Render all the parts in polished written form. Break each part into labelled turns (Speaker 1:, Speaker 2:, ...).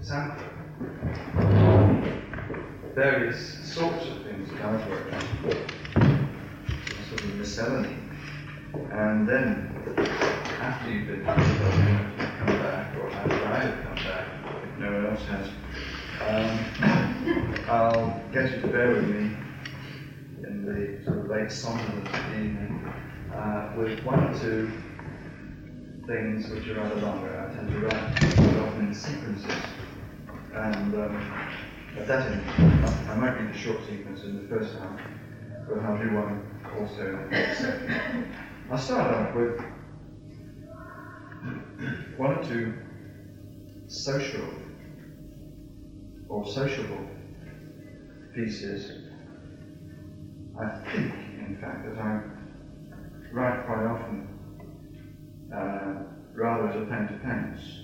Speaker 1: sample various sorts of things that I've worked on, sort of miscellany. And then, after you've been come back, or after I have come back, if no one else has, I'll get you to bear with me in the sort of late somnolence of the evening with one or two things which are rather longer. I tend to write often in sequences, and at that end, I might read the short sequence in the first half, but I'll do one also in the second. I'll start off with one or two social or sociable pieces. I think, in fact, that I write quite often rather as a pen to pens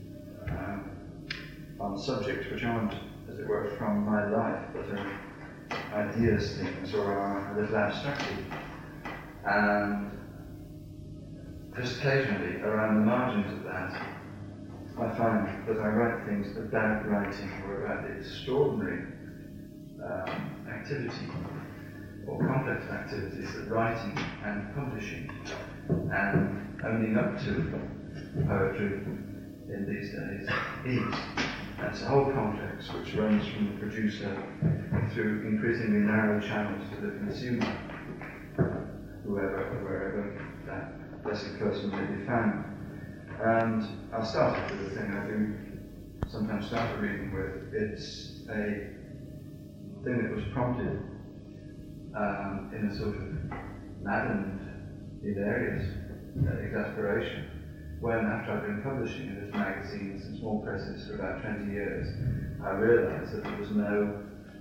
Speaker 1: on subjects which aren't, as it were, from my life, but are ideas things or are a little abstracted. And just occasionally, around the margins of that, I find that I write things about writing or about the extraordinary activity or complex activities that writing and publishing and owning up to poetry in these days is. And it's a whole complex which runs from the producer through increasingly narrow channels to the consumer, whoever or wherever that blessed person may be found. And I'll start off with a thing I do sometimes start a reading with. It's a thing that was prompted in a sort of maddened, hilarious exasperation when, after I'd been publishing in this magazines and small presses for about 20 years, I realised that there was no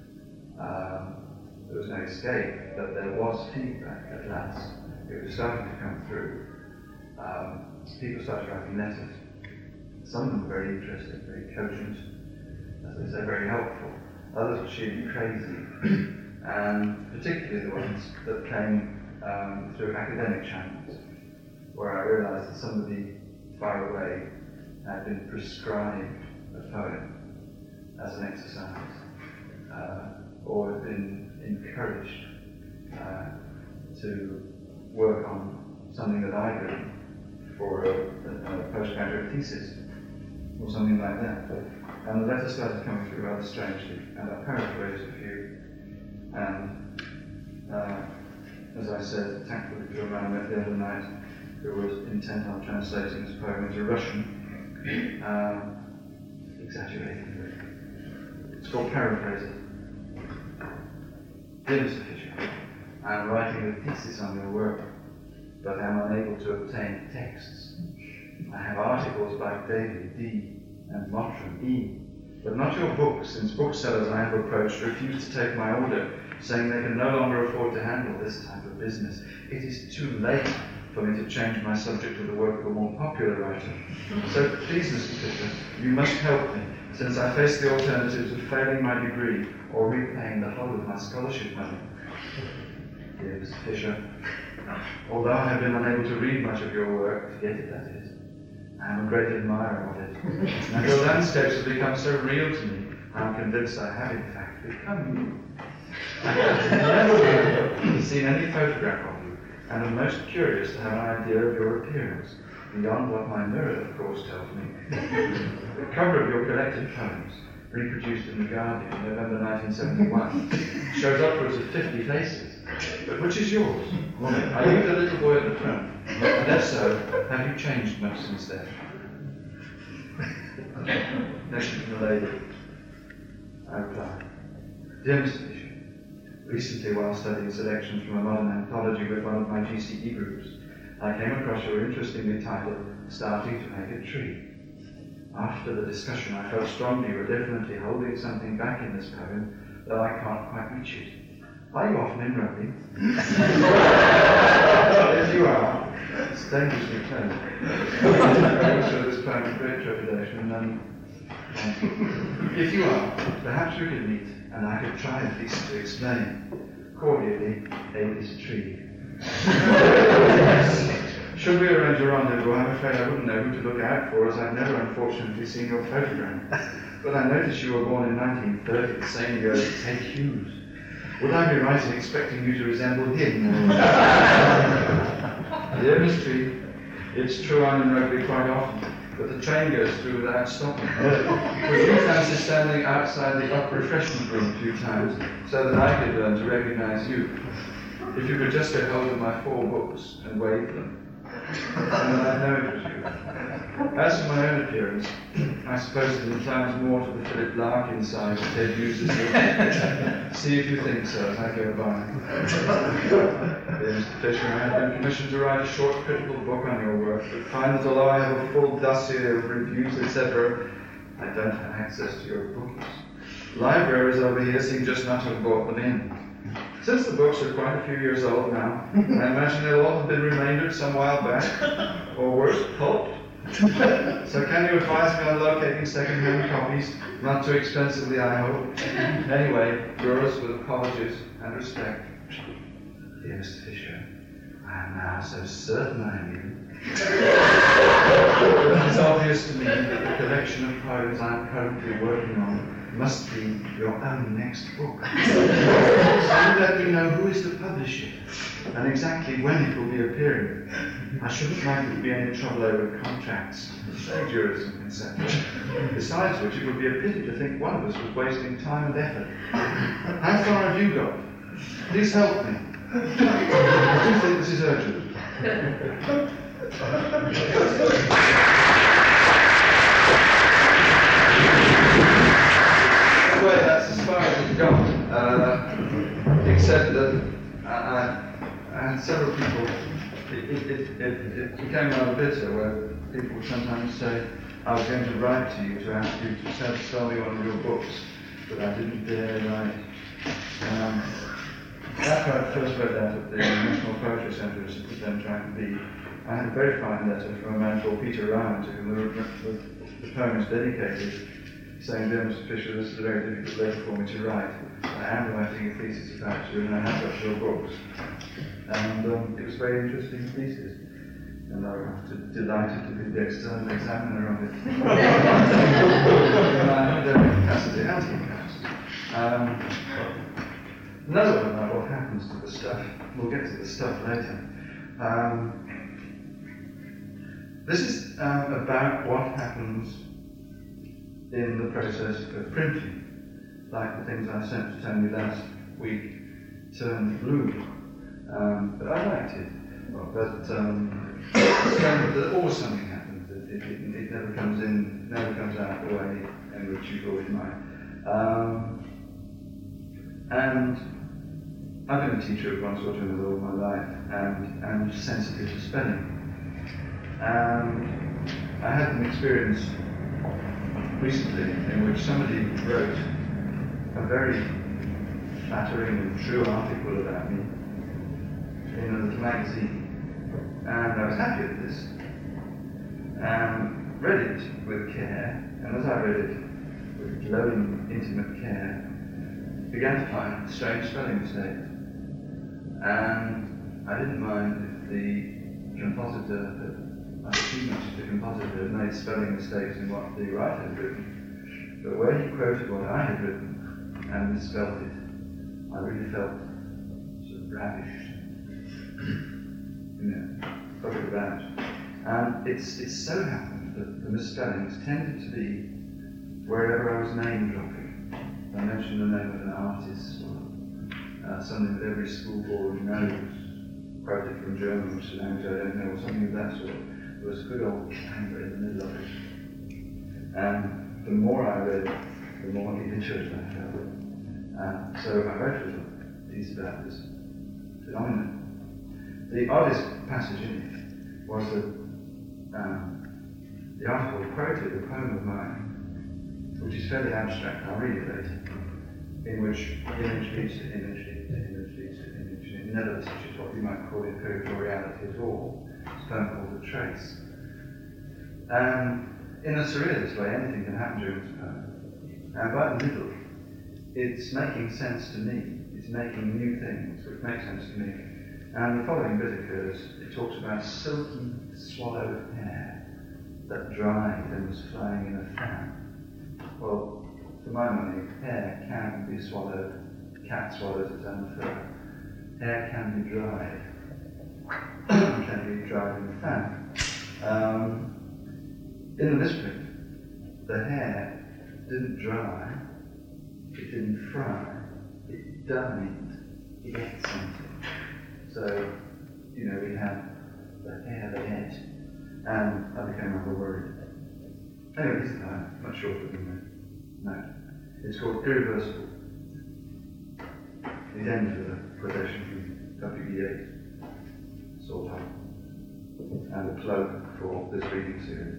Speaker 1: escape, that there was feedback at last. It was starting to come through. People started writing letters. Some of them were very interesting, very cogent, as they say, very helpful. Others were sheerly crazy, and particularly the ones that came through academic channels, where I realised that somebody far away had been prescribed a poem as an exercise, or had been encouraged to work on something that I'd written for a postgraduate thesis, or something like that. And the letters started coming through rather strangely, and I paraphrased a few. And as I said, tactfully to a man I met the other night who was intent on translating this poem into Russian, exaggeratingly. It's called Paraphrasing. Dear Mr. Fisher, I am writing a thesis on your work, but I am unable to obtain texts. I have articles by Davy, D, and Mottram, E, but not your books, since booksellers I have approached refuse to take my order, saying they can no longer afford to handle this type of business. It is too late for me to change my subject to the work of a more popular writer. So please, Mr. Fisher, you must help me, since I face the alternatives of failing my degree or repaying the whole of my scholarship money. Dear Mr. Fisher, although I have been unable to read much of your work, to get it, that is, I am a great admirer of it. And your landscapes have become so real to me, I am convinced I have in fact become you. I have never seen any photograph of you, and am most curious to have an idea of your appearance, beyond what my mirror, of course, tells me. The cover of your collected poems, reproduced in The Guardian, November 1971, shows upwards of 50 faces. But which is yours? Are you the little boy at the front? And if so, have you changed much since then? Next to the lady, I reply, Dear Mr. Fisher, recently while studying selections from a modern anthology with one of my GCE groups, I came across your interestingly titled Starting to Make a Tree. After the discussion, I felt strongly you were definitely holding something back in this poem, though I can't quite reach it. Are you often in rugby? If you are, it's dangerously close. I'm sure this poem with great trepidation, if you are, perhaps we could meet, and I could try at least to explain. Cordially, Avis Tree. Should we arrange a rendezvous, I'm afraid I wouldn't know who to look out for, as I've never unfortunately seen your photograph. But I noticed you were born in 1930, the same year as Ted Hughes. Would I be right in expecting you to resemble him? Dear Miss Tree, it's true I'm in rugby quite often, but the train goes through without stopping. Would you fancy standing outside the up refreshment room a few times so that I could learn to recognize you? If you could just get hold of my 4 books and wave them, and then I'd know it was you. As for my own appearance, I suppose it inclines more to the Philip Larkin side that Ted uses. See if you think so as I go by. Dear Mr. Fisher, I have been commissioned to write a short critical book on your work, but find that although I have a full dossier of reviews, etc., I don't have access to your books. Libraries over here seem just not to have brought them in. Since the books are quite a few years old now, I imagine they'll all have been remaindered some while back, or worse, pulped. So can you advise me on locating second-hand copies, not too expensively, I hope? Anyway, yours with apologies and respect. Dear Mr. Fisher, I am now so certain I am you. It's obvious to me that the collection of poems I'm currently working on must be your own next book. So you let me know who is the publisher and exactly when it will be appearing. I shouldn't like to be any trouble over contracts, plagiarism, etc. Besides which, it would be a pity to think one of us was wasting time and effort. How far have you got? Please help me. I do think this is urgent. Anyway, that's as far as it's gone. Except that I had several people. It became rather bitter where people would sometimes say, I was going to write to you to ask you to sell me one of your books, but I didn't dare write. After I first read that at the National Poetry Centre, as it was then trying to be, I had a very fine letter from a man called Peter Ryan, to whom the poem is dedicated, saying, Dear Mr. Fisher, this is a very difficult letter for me to write. I am writing a thesis about you, and I have got your books. And it was a very interesting thesis. And I was delighted to be the external examiner of it. And I had every capacity anti-cast. Another one about what happens to the stuff. We'll get to the stuff later. This is about what happens in the process of printing. Like the things I sent to Tony last week turned blue. But I liked it. But always something happens. It never comes in, never comes out the way in which you thought it might. And I've been a teacher of one sort or another all my life, and I'm sensitive to spelling. And I had an experience recently in which somebody wrote a very flattering and true article about me in a little magazine. And I was happy with this, and read it with care, and as I read it with glowing, intimate care, began to find strange spelling mistakes. And I didn't mind if the compositor, too much if the compositor had made spelling mistakes in what the writer had written, but where he quoted what I had written and misspelled it, I really felt sort of ravished. Put it about. And it's so happened that the misspellings tended to be wherever I was name dropping. I mentioned the name of an artist or something that every schoolboy knows, quoted from German, which is a language I don't know, or something of that sort. There was a good old clanger in the middle of it. And the more I read, the more interested I felt. So I wrote a little piece about this phenomenon. The oddest passage in it was that the article quoted a poem of mine, which is fairly abstract, I'll read it later, in which image leads to image leads to image leads to image. It never touches what you might call empirical reality at all. It's a poem called The Trace. And in a surrealist way, anything can happen during this poem. And by the middle, it's making sense to me. It's making new things which make sense to me. And the following bit occurs. It talks about silky swallowed hair that dried and was flying in a fan. Well, for my money, hair can be swallowed. Cat swallows its own fur. Hair can be dried. Can be dried in a fan. In the misprint, the hair didn't dry, it didn't fry, it died, it ate something. So, we had the hair they ate, and I became rather worried. Anyway, this time, much shorter than that. No. It's called Irreversible. It ends with a quotation from W.E. Yeats, sort of, and a plug for this reading series.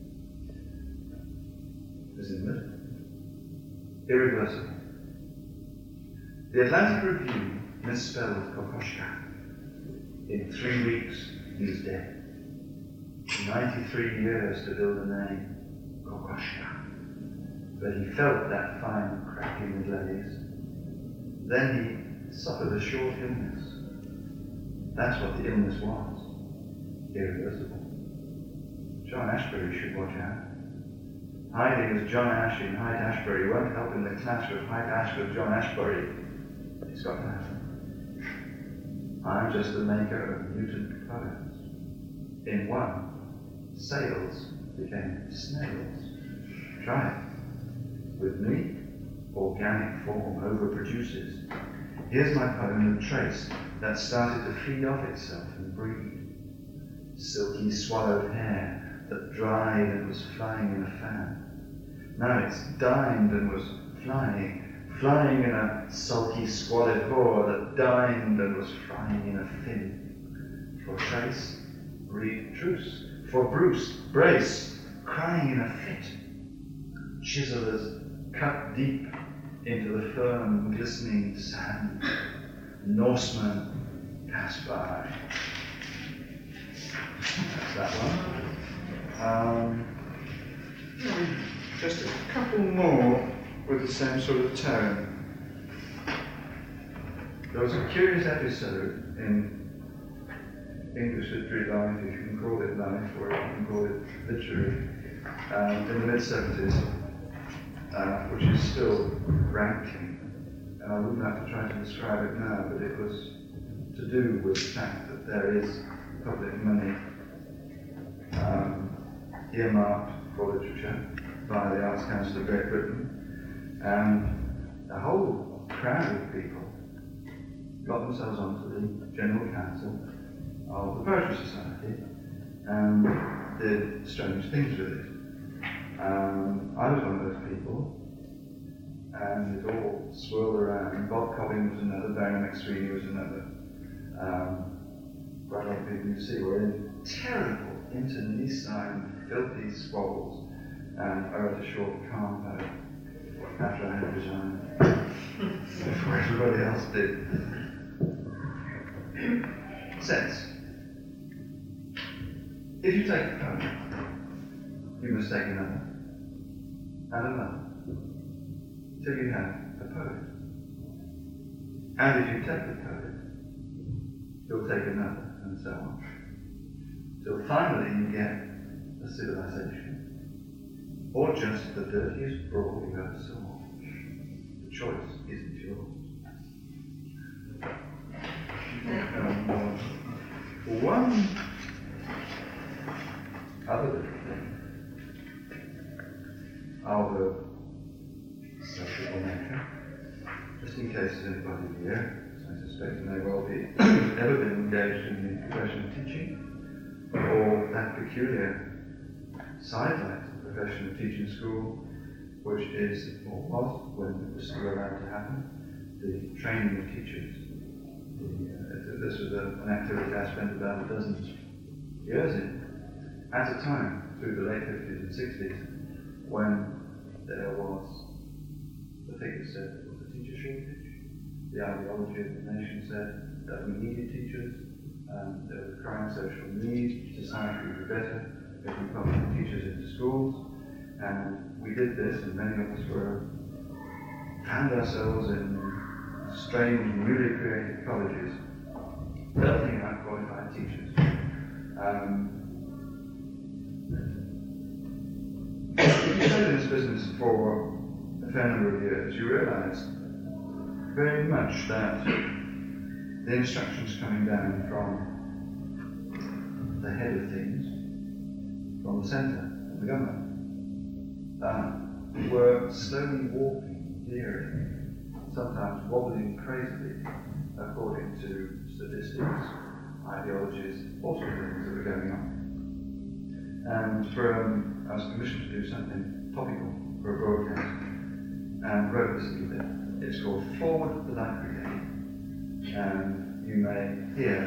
Speaker 1: Is in the middle. Irreversible. The Atlantic Review misspelled Kokoschka. In 3 weeks, he was dead. 93 years to build a name, Kokoschka. But he felt that fine crack in the glaze. Then he suffered a short illness. That's what the illness was. Irreversible. John Ashbery should watch out. Hiding as John Ash in Hyde Ashbury won't help in the clash of Hyde Ash with John Ashbury. It's got to happen. I'm just the maker of mutant poems. In one, sails became snails. Try it. With me, organic form overproduces. Here's my poem, The Trace, that started to feed off itself and breed. Silky swallowed hair that dried and was flying in a fan. Now it's dined and was flying in a sulky squalid whore that dined and was frying in a fin. For trace, read truce. For Bruce, brace, crying in a fit. Chiselers cut deep into the firm, glistening sand. Norsemen pass by. That's that one. Just a couple more with the same sort of tone. There was a curious episode in English literary life, if you can call it life, or if you can call it literary, in the mid-70s, which is still ranking. And I wouldn't have to try to describe it now, but it was to do with the fact that there is public money earmarked for literature by the Arts Council of Great Britain, and a whole crowd of people got themselves onto the General Council of the Poetry Society and did strange things with it. I was one of those people, and it all swirled around. Bob Cobbing was another, Barry McSweeney was another. Quite a lot of people you see were in terrible internecine, filthy squabbles, and I wrote a short calm poem after I had resigned, before everybody else did. Sense. If you take a poem, you must take another, and another, till you have a poet. And if you take the poet, you'll take another, and so on. Till finally you get a civilization, or just the dirtiest brawl you ever saw. The choice isn't yours. One other little thing of a sexual nature, just in case there's anybody here, I suspect may well be, ever been engaged in the profession of teaching, or that peculiar sidelight of the profession of teaching school, which is, or was, when it was still allowed to happen, the training of teachers. This was an activity I spent about a dozen years in, at a time, through the late 50s and 60s, when there was, the figures said there was a teacher shortage. The ideology of the nation said that we needed teachers, there was a crying social need, society would be better if we put teachers into schools, and we did this, and many of us found ourselves in strange, newly created colleges belting out qualified teachers. If you stayed in this business for a fair number of years, you realise very much that the instructions coming down from the head of things, from the centre, from the government, were slowly warping, veering, sometimes wobbling crazily, according to statistics, ideologies, all sorts of things that were going on. And I was commissioned to do something topical for a broadcast, and wrote this little bit. It's called Forward the Light Brigade, and you may hear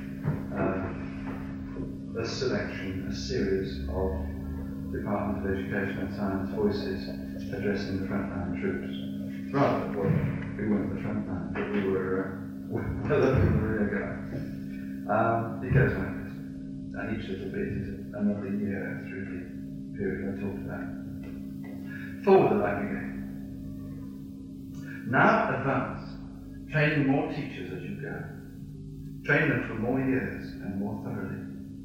Speaker 1: a selection, a series of Department of Education and Science voices addressing the frontline troops. Rather, well, we weren't the frontline, but we were well up in the rear guard. It goes like this, and each little bit is another year through the period I talked about. Forward the Light Brigade. Now advance, training more teachers as you go. Train them for more years and more thoroughly.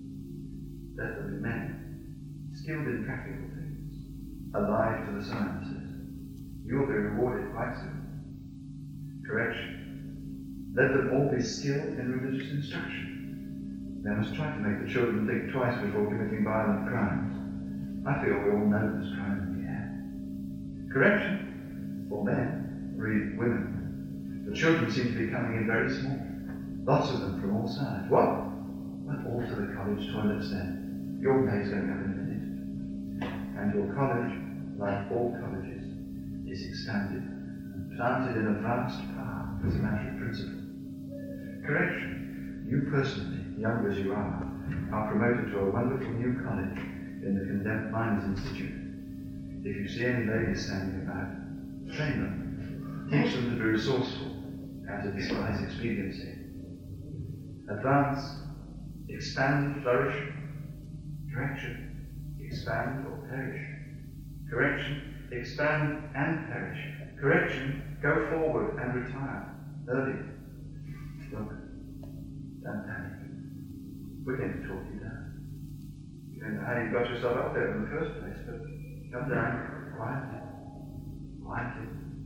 Speaker 1: Let them be men, skilled in practical things, alive to the sciences. You will be rewarded quite soon. Correction. Let them all be skilled in religious instruction. They must try to make the children think twice before committing violent crimes. I feel we all know there's crime in the air. Correction. For men. Read women. The children seem to be coming in very small. Lots of them from all sides. What? Well, all to the college toilets then. Your day's going up in a minute. And your college, like all colleges, is expanded and planted in a vast park as a matter of principle. Correction. You personally, young as you are promoted to a wonderful new college in the Condemned Miners Institute. If you see any ladies standing about, train them. Teach them to be resourceful and to despise expediency. Advance, expand, flourish. Correction, expand or perish. Correction, expand and perish. Correction, go forward and retire early. Look, don't panic. We're going to talk you down. You don't know how you got yourself up there in the first place, but come down quietly. Quietly.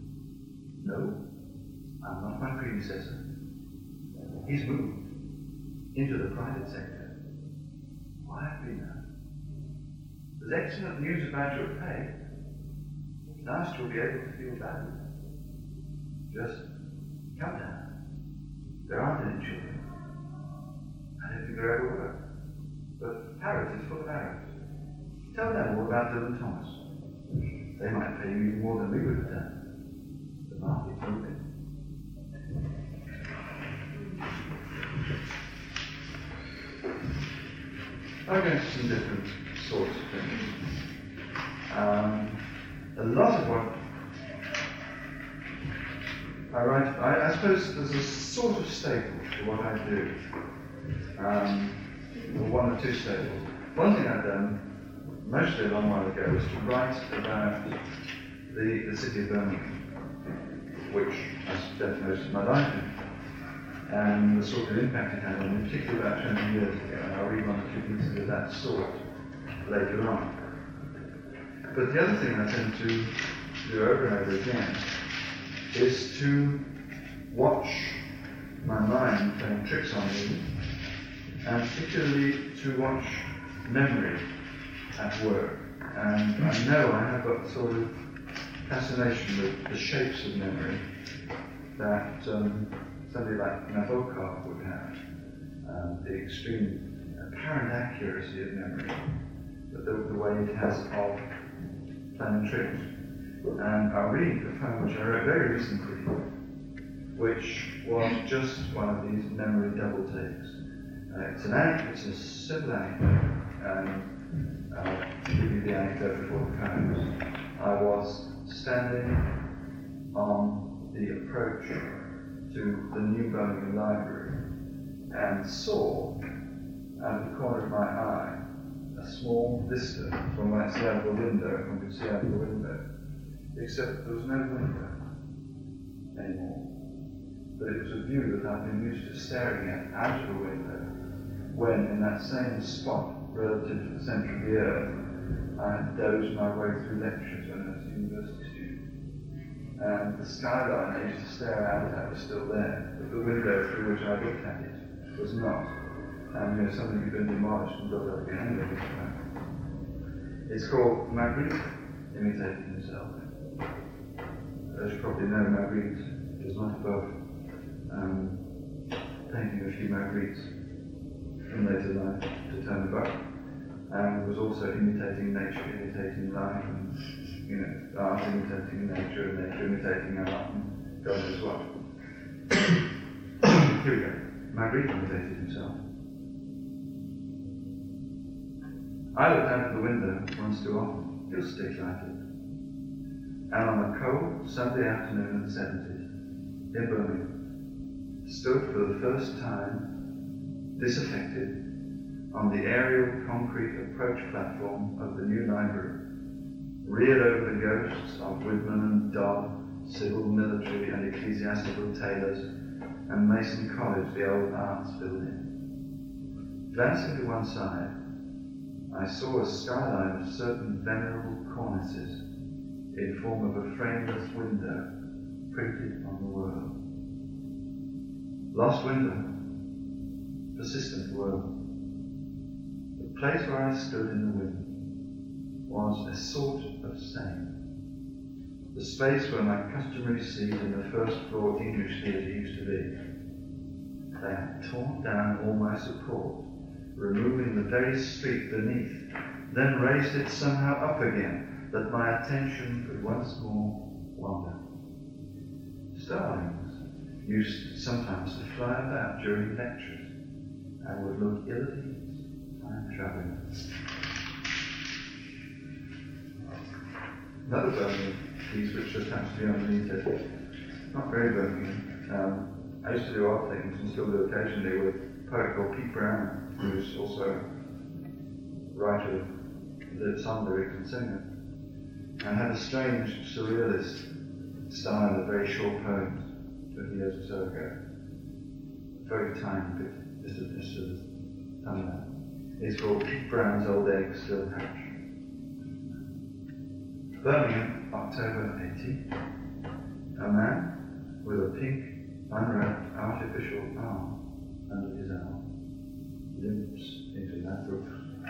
Speaker 1: No, I'm not my predecessor. He's moved into the private sector. Quietly now. There's excellent news about your pay. At last you'll be able to feel valued. Just come down. There aren't any children. I don't think they're overworked. But Paris is full of Arabs. Tell them all about Dylan Thomas. They might pay you even more than we would have done. The market's moving. I'll go into some different sorts of things. A lot of what I write, I suppose there's a sort of staple to what I do. Or one or two staples. One thing I've done, mostly a long while ago, is to write about the city of Birmingham, which I spent most of my life in, and the sort of impact it had on me, particularly about 20 years ago, and I'll read one or two pieces of that sort later on. But the other thing I tend to do over and over again is to watch my mind playing tricks on me, and particularly to watch memory at work. And I know I have got sort of fascination with the shapes of memory that somebody like Nabokov would have, the extreme apparent accuracy of memory, but the way it has of playing tricks. And I'll read a poem which I wrote very recently, which was just one of these memory double takes. It's a simple anecdote, and I'll give you the anecdote before the poems. I was standing on the approach to the new Birmingham Library and saw, out of the corner of my eye, a small vista from where I could see out of the window, if one could see out of the window, except there was no window anymore. but it was a view that I'd been used to staring at out of a window when, in that same spot relative to the centre of the earth, I had dozed my way through lectures when I was a university student. And the skyline I used to stare out at was still there, but the window through which I looked at it was not. And something had been demolished and built up again. It's called Magritte, imitating himself. As you probably know, Magritte does not above painting a few Magrittes in later life to turn the buck, and was also imitating nature, imitating life, and art imitating nature, and nature imitating art, and God knows what. Here we go. Magritte imitated himself. I looked out of the window once too often, it was stick lighted. And on a cold Sunday afternoon in the 70s, in Birmingham, stood for the first time, disaffected, on the aerial concrete approach platform of the new library, reared over the ghosts of Whitman and Dodd, civil, military, and ecclesiastical tailors, and Mason College, the old arts building. Glancing to one side, I saw a skyline of certain venerable cornices in form of a frameless window printed on the world. Lost window, persistent world. The place where I stood in the wind was a sort of same. The space where my customary seat in the first floor English theatre used to be. They had torn down all my support, removing the very street beneath, then raised it somehow up again, that my attention could once more wander. Starlings used sometimes to fly about during lectures and would look ill at ease, time travelling. Another Birmingham piece which just happens to be underneath it, not very Birmingham. I used to do art things and still do occasionally with a poet called Pete Brown, who's also a writer of song lyrics and singer, and had a strange surrealist style of very short poems 20 years or so ago. Very tiny bit, just as done that. It's called Pete Brown's Old Egg Still Hatch. Birmingham, October 80. A man with a pink, unwrapped artificial arm under his arm limps into that roof.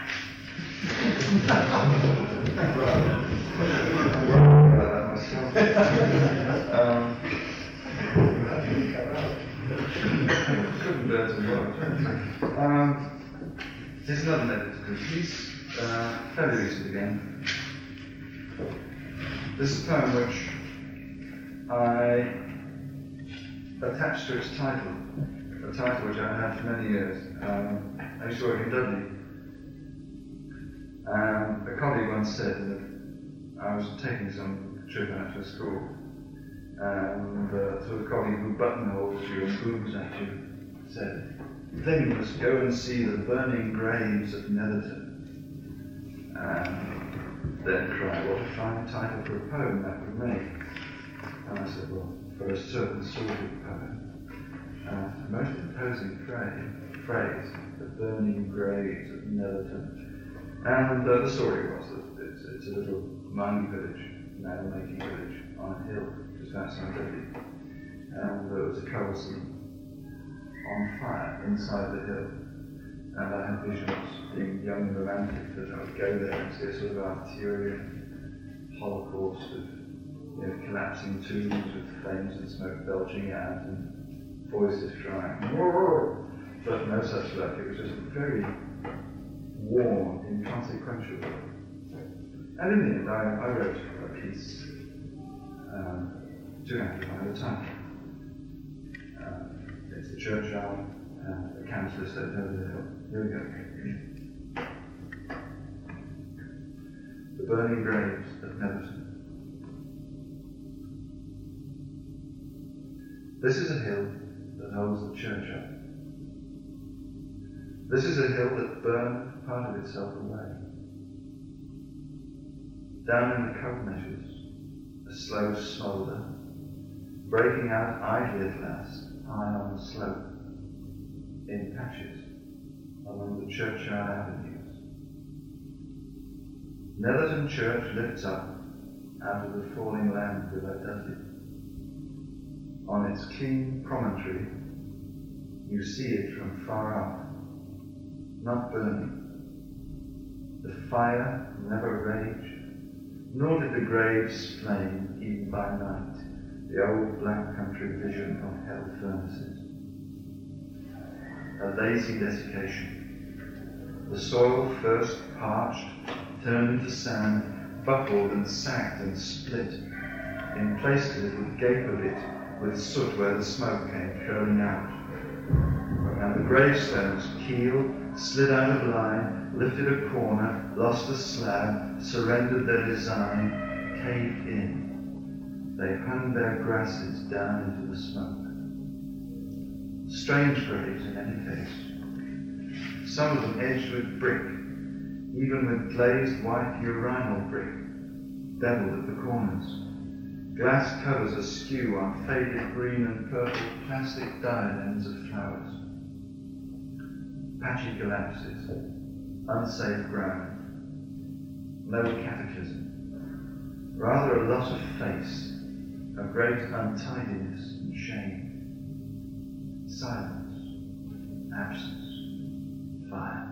Speaker 1: Here's another meditative piece, fairly recent again. This is a poem which I attached to its title, a title which I had for many years. I used to work in Dudley. A colleague once said that I was taking some trip out to a school, and sort of colleague who buttonholes you and booms at you said, "Then you must go and see the burning graves of Netherton." And then cried, "What a fine title for a poem that would make." And I said, "Well, for a certain sort of poem." A most imposing phrase, the burning graves of Netherton. And the story was that it's a little mining village, nail-making village, on a hill just outside Dudley. And there was a coal seam on fire inside the hill. And I had visions, being young and romantic, that I would go there and see a sort of Arthurian holocaust of collapsing tombs with flames and smoke belching out and voices crying, "Whoa!" But no such luck. It was just very warm, inconsequential. And in the end, I wrote a piece, 200 at a time. It's the churchyard and the council estate over the hill. Here we go. The burning graves of Netherton. This is a hill that holds the church up. This is a hill that burned part of itself away. Down in the coal measures, a slow smoulder, breaking out idly at last, high on the slope, in patches, along the churchyard avenues. Netherton Church lifts up out of the falling land below Dudley. On its clean promontory, you see it from far off, not burning. The fire never raged, nor did the graves flame even by night, the old black country vision of hell furnaces. A lazy desiccation. The soil first parched, turned into sand, buckled and sagged and split. In places it would gape a bit with soot where the smoke came curling out. And the gravestones keeled, slid out of line, lifted a corner, lost a slab, surrendered their design, caved in. They hung their grasses down into the smoke. Strange graves in any case. Some of them edged with brick, even with glazed white urinal brick, beveled at the corners. Glass covers askew on faded green and purple plastic diadems of flowers. Patchy collapses, unsafe ground, no cataclysm. Rather a loss of face, a great untidiness and shame. Silence, absence, fire.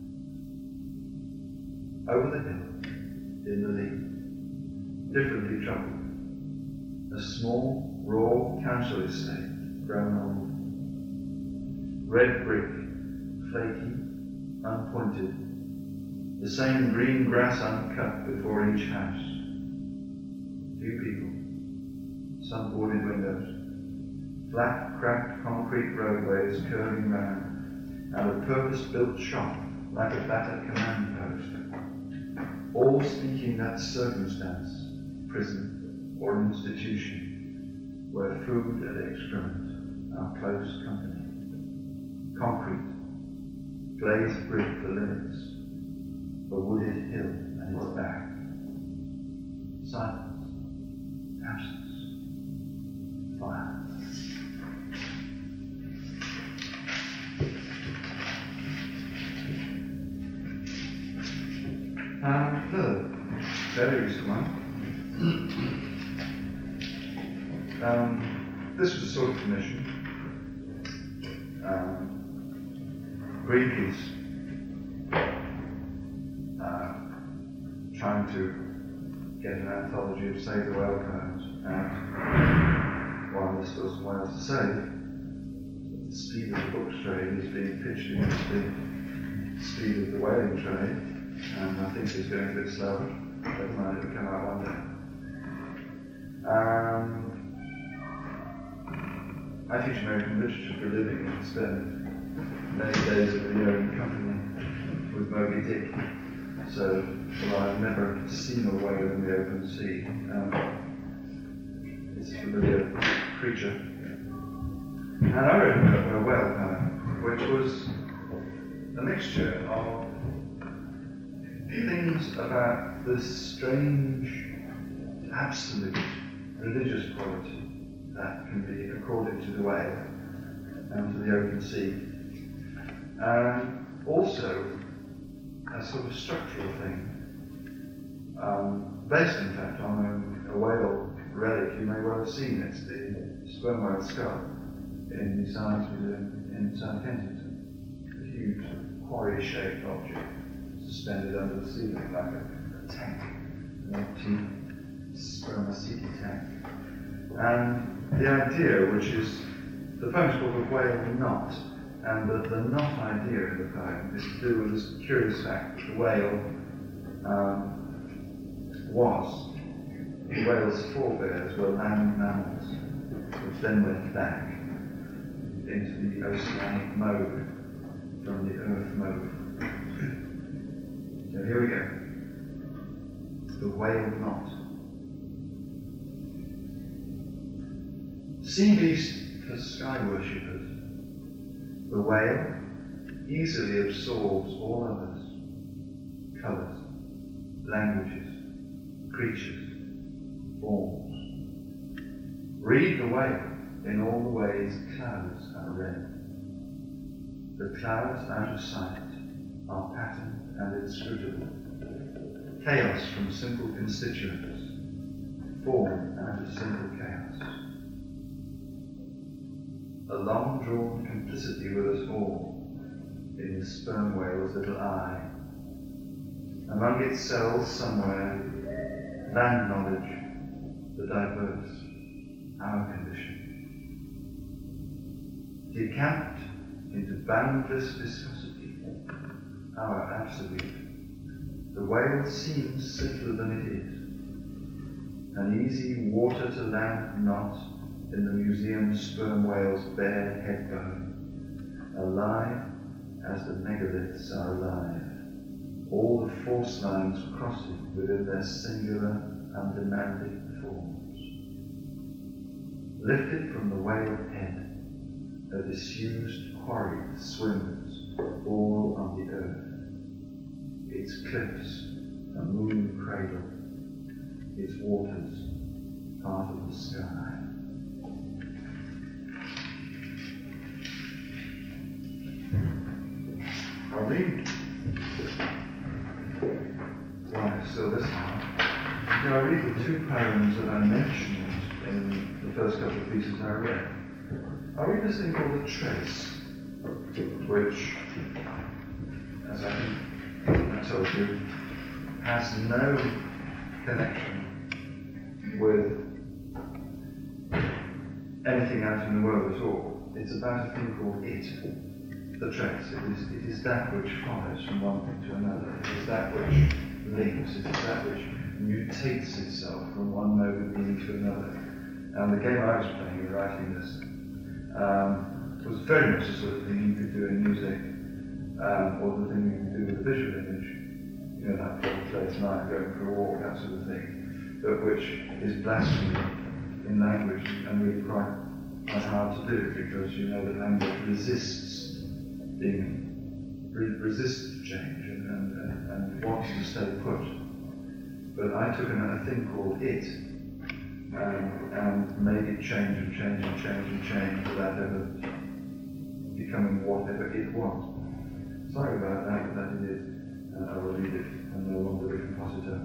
Speaker 1: Over the hill, in the Lee, differently troubled. A small, raw council estate, grown old. Red brick, flaky, unpointed. The same green grass uncut before each house. Few people, some boarded windows. Flat, cracked concrete roadways curving round, and a purpose-built shop like a battered command post. All speaking that circumstance, prison or institution, where food and excrement are close company. Concrete, glazed brick the limits, a wooded hill and its back. Silence, absence, fire. Third, very recent one. This was a sort of commission. Greenpeace trying to get an anthology of Save the Whale poems, and while this was Whales to Save, the speed of the books trade is being pitched against the speed of the whaling trade, and I think it's going a bit slower. Never mind, it'll come out one day. I teach American literature for a living and spend many days of the year in company with Moby Dick. So, well, I've never seen a whale in the open sea. It's a familiar creature. And I wrote a whale poem, which was a mixture of feelings about this strange, absolute religious quality that can be accorded to the whale and to the open sea, and also a sort of structural thing, based in fact on a whale relic you may well have seen. It's the sperm whale skull in the Science Museum in South Kensington, a huge quarry-shaped object suspended under the ceiling like a tank, an empty spermaceti tank. And the idea, which is, the poem's called The Whale Knot, and the knot idea in the poem is to do with this curious fact that the whale the whale's forebears were land mammals, which then went back into the oceanic mode from the earth mode. So here we go. The Whale Knot. Sea beast for sky worshippers. The whale easily absorbs all others, colours, languages, creatures, forms. Read the whale, in all the ways clouds are red. The clouds out of sight are patterned and inscrutable. Chaos from simple constituents, formed out of simple chaos. A long-drawn complicity with us all in the sperm whale's little eye. Among its cells somewhere, land knowledge, the diverse, our condition. Decamped into boundless viscosity, our absolute. The whale seems simpler than it is. An easy water-to-land knot in the museum sperm whale's bare head bone, alive as the megaliths are alive, all the force lines crossing within their singular, undemanding forms. Lifted from the whale head, a disused quarry swims all on the earth. Its cliffs, a moon cradle, its waters, part of the sky. I'll read. Right, so this one. I'll read the two poems that I mentioned in the first couple of pieces I read. I'll read this thing called The Trace, which, as I told you, has no connection with anything out in the world at all. It's about a thing called it, the trace. It is that which follows from one thing to another. It is that which links. It is that which mutates itself from one mode of being to another. And the game I was playing in writing this was very much the sort of thing you could do in music, or the thing you can do with a visual image. You know, that whole place, night, going for a walk, that sort of thing, but which is blasphemy in language and really quite hard to do, because you know that language resists change and wants to stay put. But I took a thing called it and made it change and change and change and change without ever becoming whatever it was. Sorry about that, but that it is. I will read it. I'm no longer a compositor.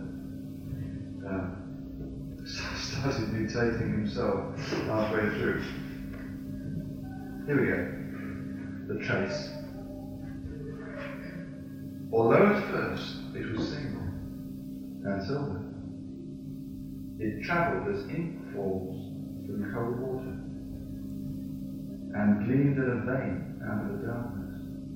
Speaker 1: Started mutating himself halfway through. Here we go. The Trace. Although at first it was single and silver, it travelled as ink falls through cold water, and gleamed in a vein out of the darkness.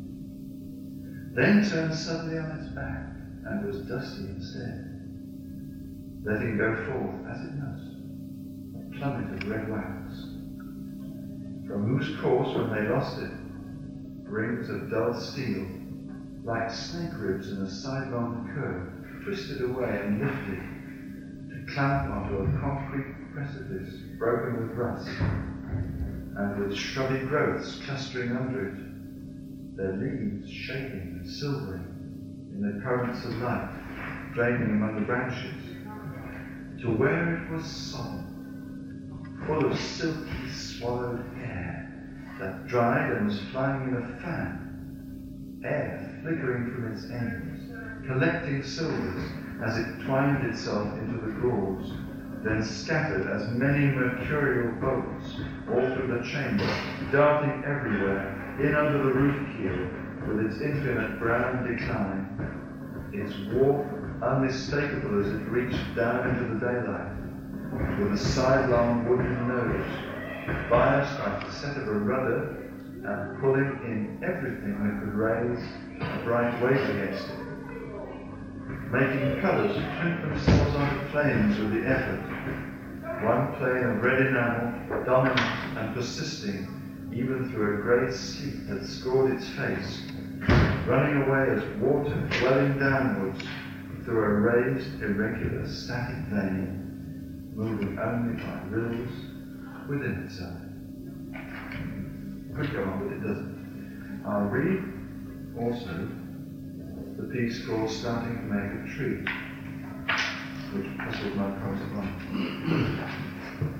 Speaker 1: Then turned suddenly on its back, and was dusty instead, letting go forth as it must, a plummet of red wax, from whose course, when they lost it, rings of dull steel, like snake ribs in a sidelong curve, twisted away and lifted, to clamp onto a concrete precipice broken with rust, and with shrubby growths clustering under it, their leaves shaking and silvering in the currents of light draining among the branches, to where it was solemn, full of silky swallowed air that dried and was flying in a fan, air flickering from its ends, collecting silvers as it twined itself into the gauze, then scattered as many mercurial bolts all through the chamber, darting everywhere, in under the roof keel, with its infinite brown decline, its warp unmistakable as it reached down into the daylight, with a sidelong wooden nose, biased like the set of a rudder, and pulling in everything that could raise a bright wave against it, making colours print themselves onto planes with the effort. One plane of red enamel, dominant and persisting, even through a grey sleet that scored its face, running away as water welling downwards through a raised, irregular, static vein, moving only by rills within itself. Could go on, but it doesn't. I'll read also the piece called Starting to Make a Tree, which puzzled my correspondent.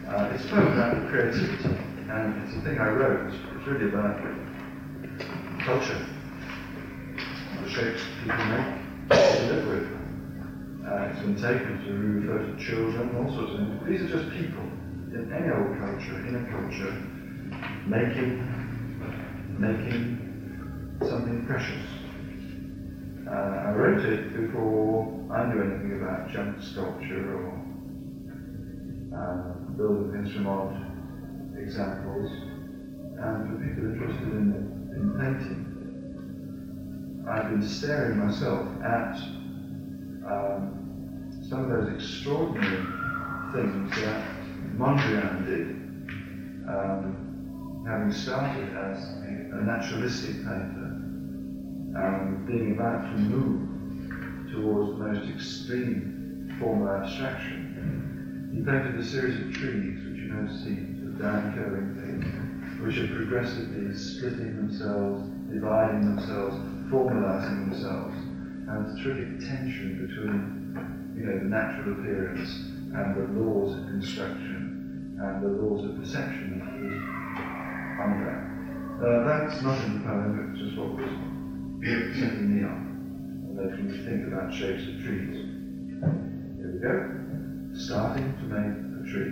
Speaker 1: It's a poem about creativity, and it's a thing I wrote. It's really about culture, the shapes people make, to live with. It's been taken to refer to children, all sorts of things. These are just people in any old culture, in a culture, making something precious. I wrote it before I knew anything about junk sculpture or building things from odd examples, and for people interested in painting. I've been staring myself at some of those extraordinary things that Mondrian did, having started as a naturalistic painter, being about to move towards the most extreme form of abstraction. He painted a series of trees, which you now see, sort of down-curving things, which are progressively splitting themselves, dividing themselves, formalizing themselves, and the terrific tension between, the natural appearance and the laws of construction and the laws of perception that was Mondrian. That's not in the poem, it's just what was setting me on, and making me think about shapes of trees. Here we go. Starting to make a tree.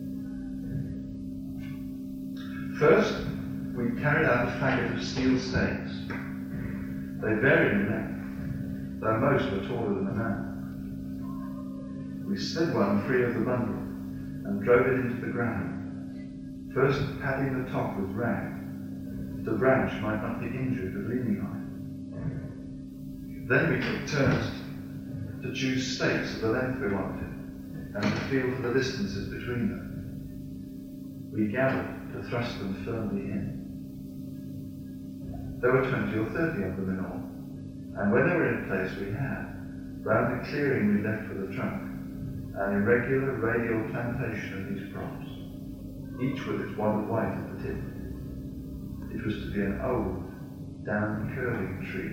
Speaker 1: First, we carried out a faggot of steel stakes. They varied in length, though most were taller than a man. We slid one free of the bundle and drove it into the ground, first padding the top with rag, that the branch might not be injured with leaning on it. Then we took turns to choose stakes of the length we wanted, and to feel for the distances between them. We gathered to thrust them firmly in. There were 20 or 30 of them in all, and when they were in place we had, round the clearing we left for the trunk, an irregular radial plantation of these props, each with its wand of white at the tip. It was to be an old, down-curving tree.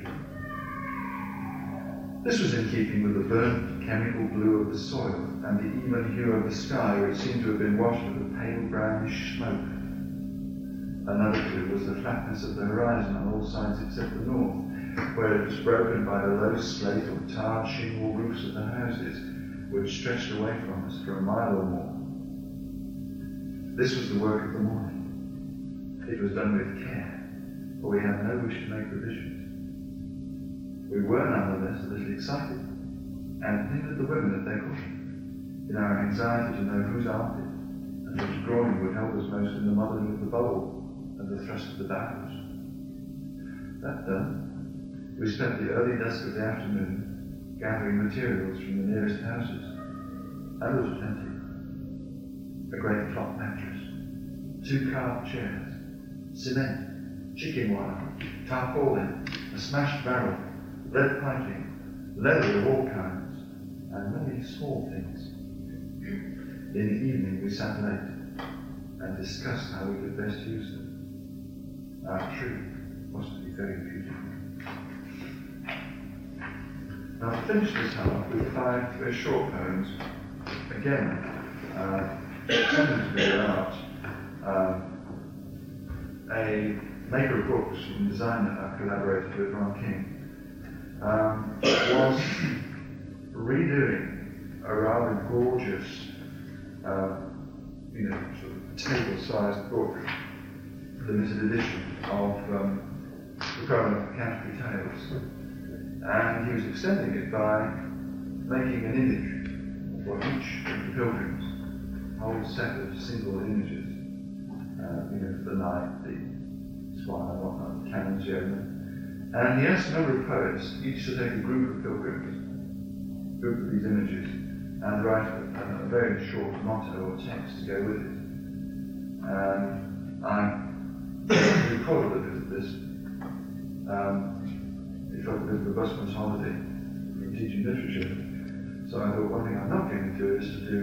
Speaker 1: This was in keeping with the burnt chemical blue of the soil and the even hue of the sky, which seemed to have been washed with a pale brownish smoke. Another clue was the flatness of the horizon on all sides except the north, where it was broken by the low slate or tarred shingle roofs of the houses, which stretched away from us for a mile or more. This was the work of the morning. It was done with care, for we had no wish to make revisions. We were nonetheless a little excited, and hindered the women at their cooking, in our anxiety to know whose art it, and which drawing would help us most in the modelling of the bowl and the thrust of the bows. That done, we spent the early dusk of the afternoon gathering materials from the nearest houses, and there was plenty. A great cloth mattress, 2 carved chairs, cement, chicken wire, tarpaulin, a smashed barrel, lead piping, leather of all kinds, and many small things. In the evening we sat late and discussed how we could best use them. Our tree was to be very beautiful. Now I'll finish this half with 5 very short poems. Again, something to be about a maker of books and designer I've collaborated with, Ron King, was redoing a rather gorgeous, sort of table-sized book, limited edition of the poem of Canterbury Tales, and he was extending it by making an image for each of the pilgrims, a whole set of single images, the knight, the swan, and whatnot, the canon's yeoman. And he asked a number of poets, each to take a group of pilgrims, a group of these images, and write a very short motto or text to go with it. And I recorded a bit of this. It felt a bit of a busman's holiday from teaching literature. So I thought, one thing I'm not going to do is to do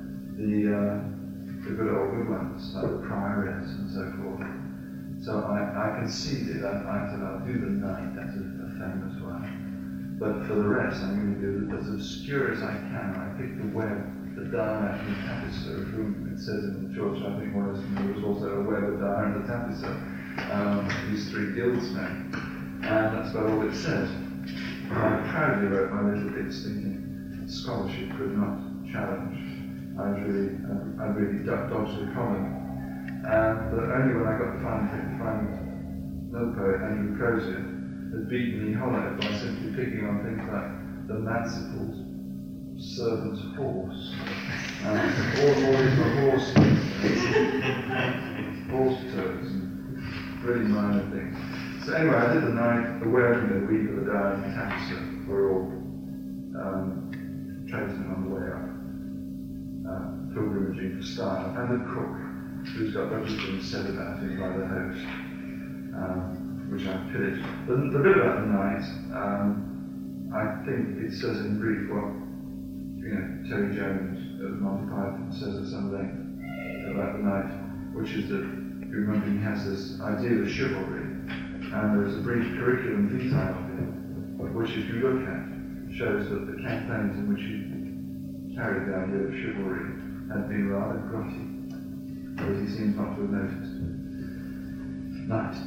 Speaker 1: the good ones, like the prioress and so forth. So I conceded, I said I'll do the knight, that's a famous one. But for the rest, I'm going to do it as obscure as I can. I picked the web that Dyer and the Tapister, of whom it says in the George, I think Morrison, there was also a Weber, Dyer and the Tapister, these three guildsmen. And that's about all it said. I proudly wrote my little bits thinking scholarship could not challenge. I'd really dodged the comment. But only when I got to find another poet, Andrew Crozier, had beaten me hollow by simply picking on things like the Mansiples, servant's horse, all these were horse things, horse toes, and really minor things. So anyway, I did the night, the wearing, the week of the Dyer and the Tapister were all tradesmen on the way up, pilgrimaging for style, and the cook, who's got everything said about him by the host, which I pillaged. The bit about the night, I think it says in brief what Terry Jones of Monty Python says at some length about the night, which is that, you remember, he has this idea of chivalry, and there's a brief curriculum vitae of him, which, if you look at, shows that the campaigns in which he carried the idea of chivalry had been rather grotty, but he seems not to have noticed. Night.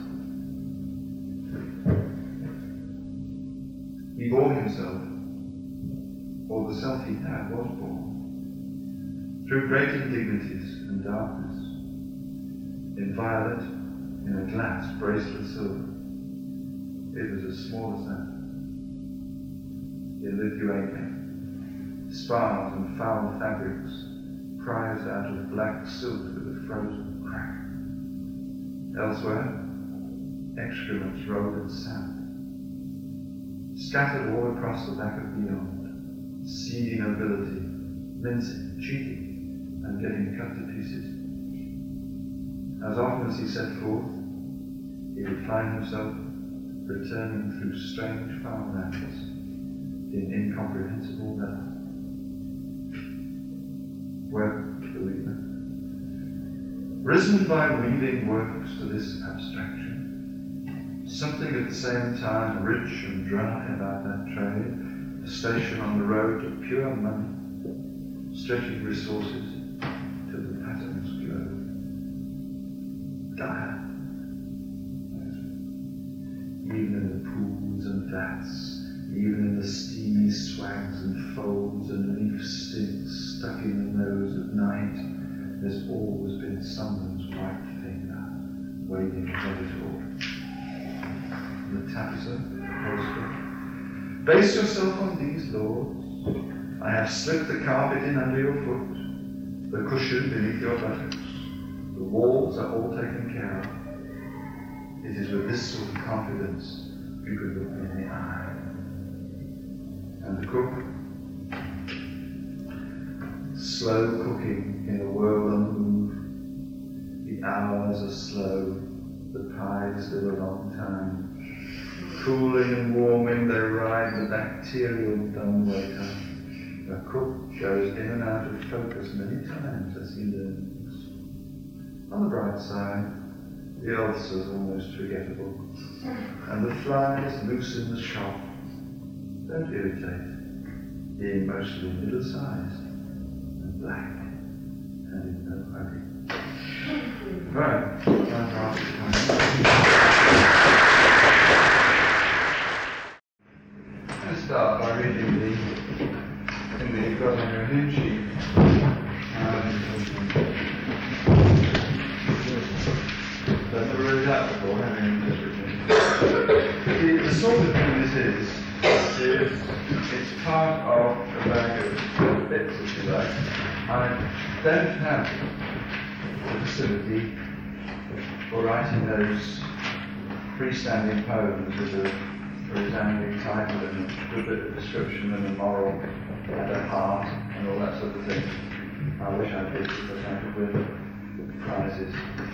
Speaker 1: He bore himself, or the self he had was born, through great indignities and darkness, in violet, in a glass braced with silver. It was as small as that. In Lithuania, spars and foul fabrics prized out of black silk with a frozen crack. Elsewhere, excrements rolled in sand. Scattered all across the back of beyond, seedy nobility, mincing, cheating, and getting cut to pieces. As often as he set forth, he would find himself returning through strange farmlands in incomprehensible weather. Web, believer. Risen by weaving works to this abstraction, something at the same time rich and dry about that trade, a station on the road to pure money, stretching resources to the pattern's glow. Dire. Even in the pools and vats, even in the steamy swags and folds and leaf sticks stuck in the nose at night, there's always been someone's white finger waving at it all. The Tapister, postscript. Base yourself on these lords. I have slipped the carpet in under your foot, the cushion beneath your buttocks. The walls are all taken care of. It is with this sort of confidence you could look me in the eye. And the cook, slow cooking in a world on the move. The hours are slow, the pies live a long time. Cooling and warming, they ride the bacterial dumbwaiter. The cook goes in and out of focus many times as he learns. On the bright side, the ulcer's almost forgettable, and the flies loose in the shop don't irritate, being mostly middle-sized and black and in no hurry. Right, time for after time. Let's start by reading the thing that you've got on your hymn sheet. I've never read that before, having just written it. The sort of thing this is it's part of a bag of bits, if you like. I don't have the facility for writing those freestanding poems with a resounding title and a good bit of description and a moral and a heart and all that sort of thing. I wish I did, because I could win prizes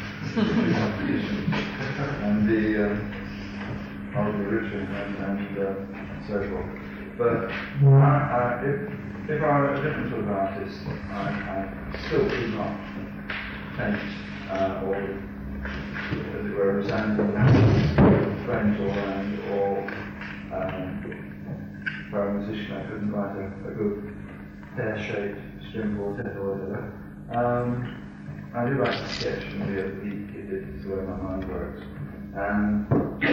Speaker 1: and the horribly rich and so forth. But if I were a different sort of artist, I still could not paint or, as it were, resounding frames all around, or for a musician I couldn't write a good pear-shaped string quartet or whatever. I do like to sketch and be a geek. It's the way my mind works. And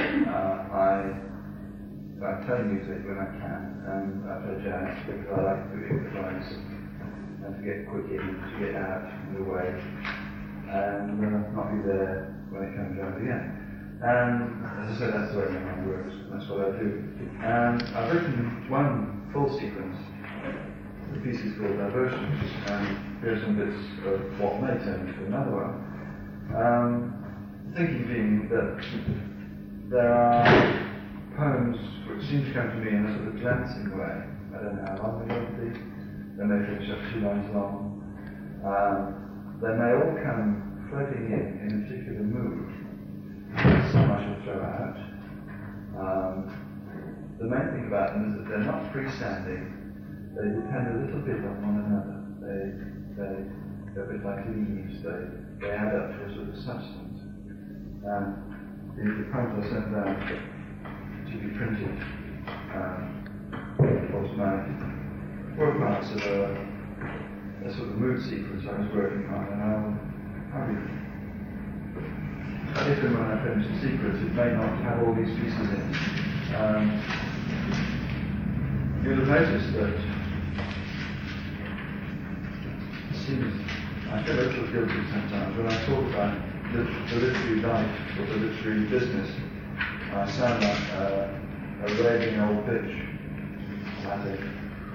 Speaker 1: I play music when I can, and I play jazz because I like to improvise and to get quick in, to get out of the way, and not be there when it comes around again. And as I said, that's the way my mind works. That's what I do. And I've written one full sequence. The piece is called Diversions, and here's some bits of what may turn into another one. Thinking being that there are poems which seem to come to me in a sort of glancing way. I don't know how long they're going to be. They may finish up 2 lines long. They may all come floating in a particular mood. Some I shall throw out. The main thing about them is that they're not freestanding. They depend a little bit on one another. They're a bit like leaves. They add up to a sort of substance. The poems are sent down to be printed automatically. Were parts of a sort of mood sequence I was working on, and if and when I finish the sequence, it may not have all these pieces in. You'll have noticed that it seems I feel a little guilty sometimes when I talk about the literary life or the literary business. I sound like a raving old bitch, I think.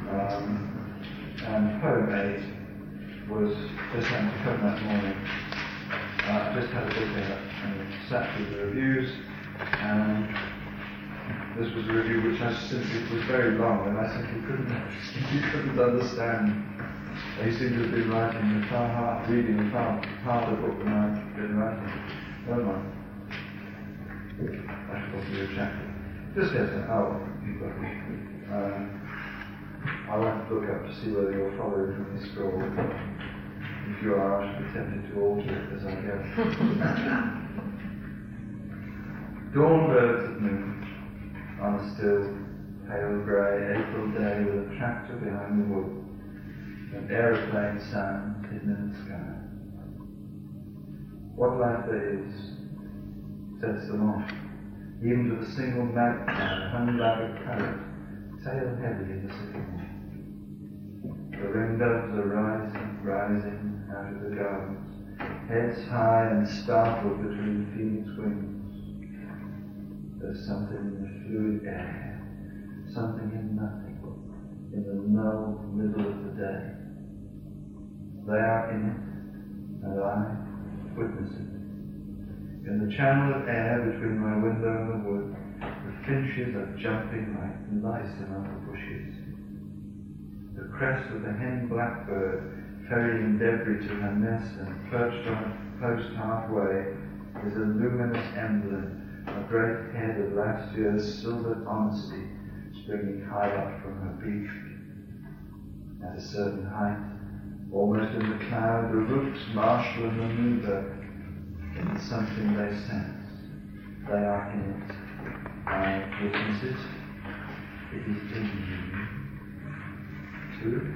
Speaker 1: And Poem 8 was just having to come that morning. I just had a look at it and sat through the reviews, and this was a review which it was very long, and I simply couldn't understand. He seemed to have been writing reading the far harder book than I'd been writing. Never mind. I should possibly retract it. Just as people I want to look up to see whether you're following from the scroll. If you are, I should be tempted to alter it as I go. Dawn birds at noon on a still, pale grey April day with a tractor behind the wood. An aeroplane sound hidden in the sky. What life there is sets them off, even to the single magpie hung like a parrot, tail heavy in the sycamore. The ring doves are rising out of the gardens, heads high and startled between phoenix wings. There's something in the fluid air, something in nothing, in the null middle of the day. They are in it, and I witness it. In the channel of air between my window and the wood, the finches are jumping like lice among the bushes. The crest of the hen blackbird, ferrying debris to her nest and perched on a post halfway, is a luminous emblem, a great head of last year's silver honesty springing high up from her beak. At a certain height, almost in the cloud, the rooks marshal and maneuver in something they sense. They are in it. I witness it. It is in you. Too.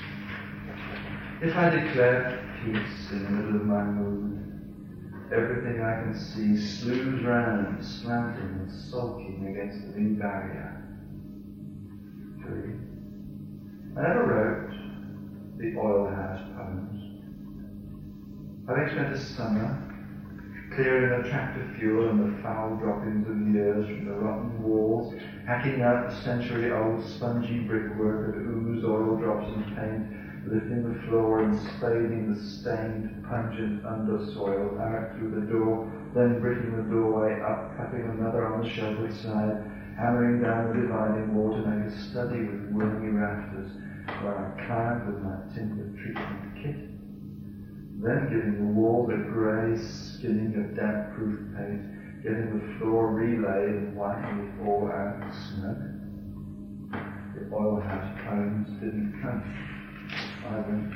Speaker 1: If I declare peace in the middle of my mood, everything I can see slews round, slanting and sulking against the big barrier. 3. I never wrote the Oil House poems. Having spent a summer clearing the tractor fuel and the foul droppings of years from the rotten walls, hacking out the century-old spongy brickwork that oozed oil drops and paint, lifting the floor and spading the stained, pungent undersoil out through the door, then bricking the doorway up, cutting another on the sheltered side, hammering down the dividing wall to make a study with wormy rafters, where I climbed with my timber treatment kit, then giving the wall a grey skinning of damp-proof paint, getting the floor relaid and wiping it all out of smoke. The Oil House poems didn't come. I went,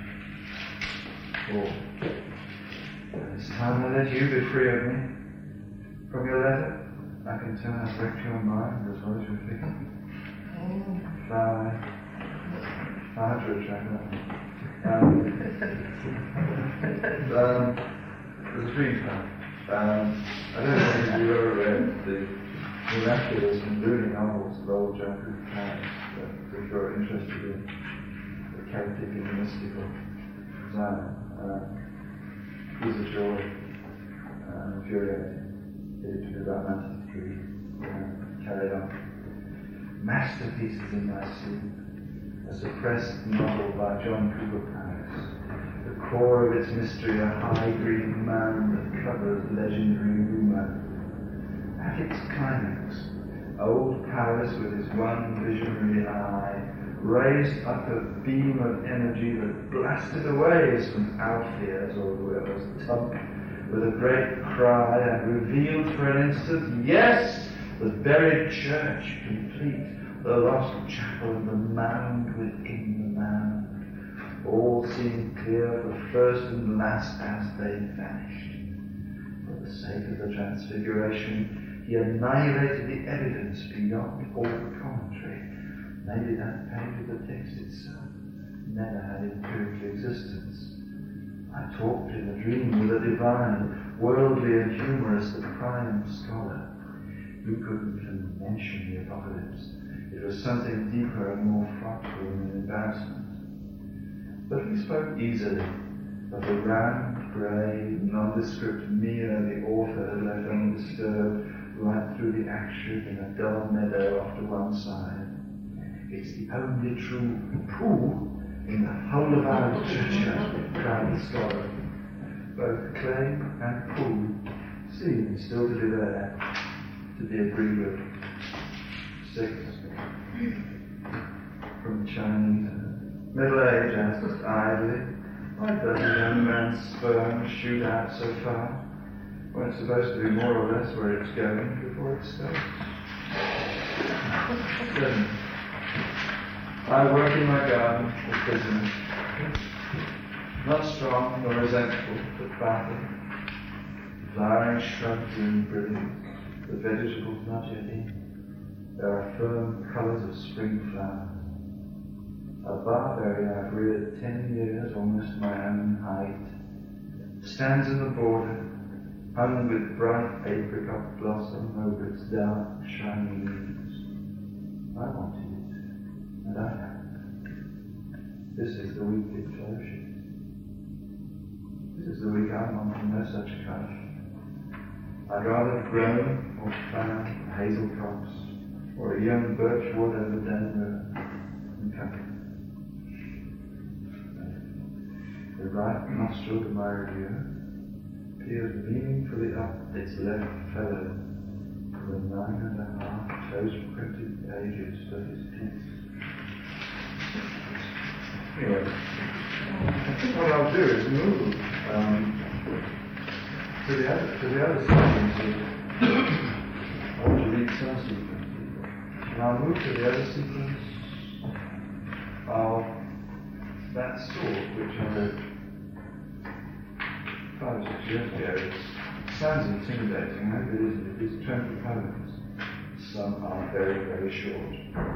Speaker 1: it's time I let you be free of me. From your letter, I can tell how wrecked your mind as well as your figure. 5. I had to retract that. There's a dream plan. I don't know if you've ever read the miraculous and moving novels of old John Cooper Clarence, if you're interested in the Celtic and the mystical Zion. He's a joy, infuriating. It is about mastery, carried on. Masterpieces in my sleep, a suppressed novel by John Cooper Clarence. The core of its mystery, a high green mound that covers legendary Uma. At its climax, old Paris with his one visionary eye raised up a beam of energy that blasted away some Alpheus or whoever's tongue with a great cry and revealed for an instant, yes, the buried church complete, the lost chapel and the mound within the mound. All seemed clear for first and last as they vanished. For the sake of the transfiguration, he annihilated the evidence beyond all commentary. Maybe that page of the text itself never had empirical existence. I talked in a dream with a divine, worldly and humorous, the prime scholar. He couldn't mention the apocalypse. It was something deeper and more frightful than embarrassment. But we spoke easily of the round, grey, nondescript mere the author had left undisturbed right through the action in a dull meadow off to one side. It's the only true pool in the whole of our literature, cried the scholar. Both claim and pool seem still to be there, to be agreed with. 6. From the Chinese. Middle age asked idly, why does a young man's sperm shoot out so far, when it's supposed to be more or less where it's going before it stops? 7. I work in my garden with business, not strong nor resentful, but battling. Flowering shrubs in brilliance, the vegetables not yet in. There are firm colours of spring flowers. A barberry I've reared 10 years, almost my own height, stands in the border, hung with bright apricot blossom over its dark, shiny leaves. I wanted it, and I have. This is the week it flourishes. This is the week I want no such colour. I'd rather grow or plant hazel copse, or a young birch wood over Denver and country. The right nostril of my reviewer peers meaningfully up its left fellow to the 9.5 toast-printed pages of his piece. Anyway, I think what I'll do is move to the other sequences. I want to read some sequences. And I'll move to the other sequence of that sort which I wrote 5 or 6 years ago. It sounds intimidating. I hope it isn't. It is 20 poems. Some are very, very short.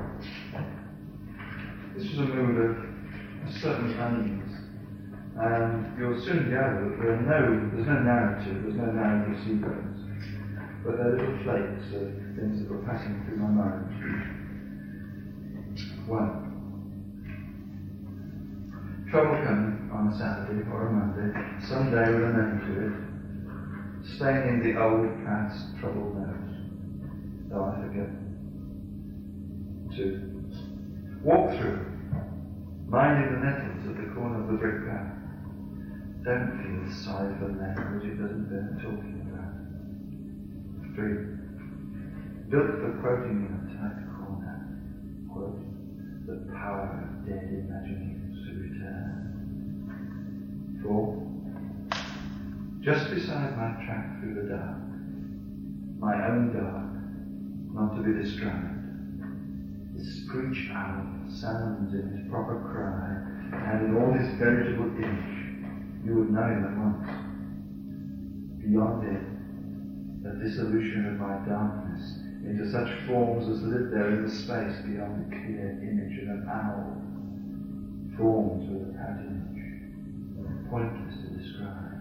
Speaker 1: This is a mood of a certain unease. And you'll soon gather that there's no narrative, there's no narrative sequence, but there are little flakes of things that were passing through my mind. 1. Trouble coming on a Saturday or a Monday, some day with an end to it, staining the old past troubled notes, though I forget. 2. Walk through, minding the nettles at the corner of the brick path. Don't feel sorry for the language it doesn't bear talking about. 3. Built for quoting in a tight corner. Quote, the power of dead imaginings to return. 4. Just beside my track through the dark, my own dark, not to be described, the screech owl sounds in his proper cry, and in all his veritable image, you would know him at once. Beyond it, the dissolution of my darkness into such forms as live there in the space beyond the clear image of an owl. forms with a patinage, pointless to describe.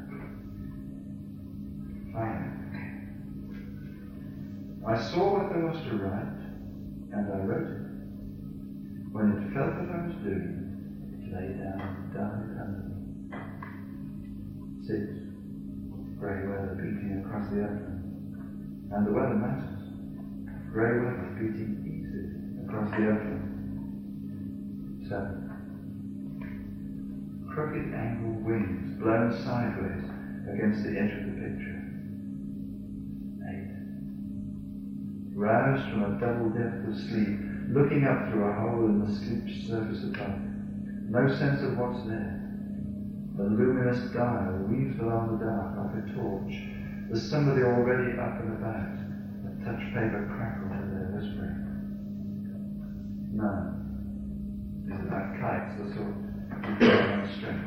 Speaker 1: 5. I saw what there was to write, and I wrote it. When it felt that I was doing it, it lay down and died under me. 6. Grey weather beating across the ocean. And the weather matters. Grey weather beating easy across the ocean. 7. Crooked angled wings blown sideways against the edge of the picture. 8. Roused from a double depth of sleep, looking up through a hole in the sleep's surface above. No sense of what's there. The luminous dial weaves along the dark like a torch. There's somebody already up and about. A touch paper crackles as they're whispering. 9. These are like kites, the sort you fly on a string.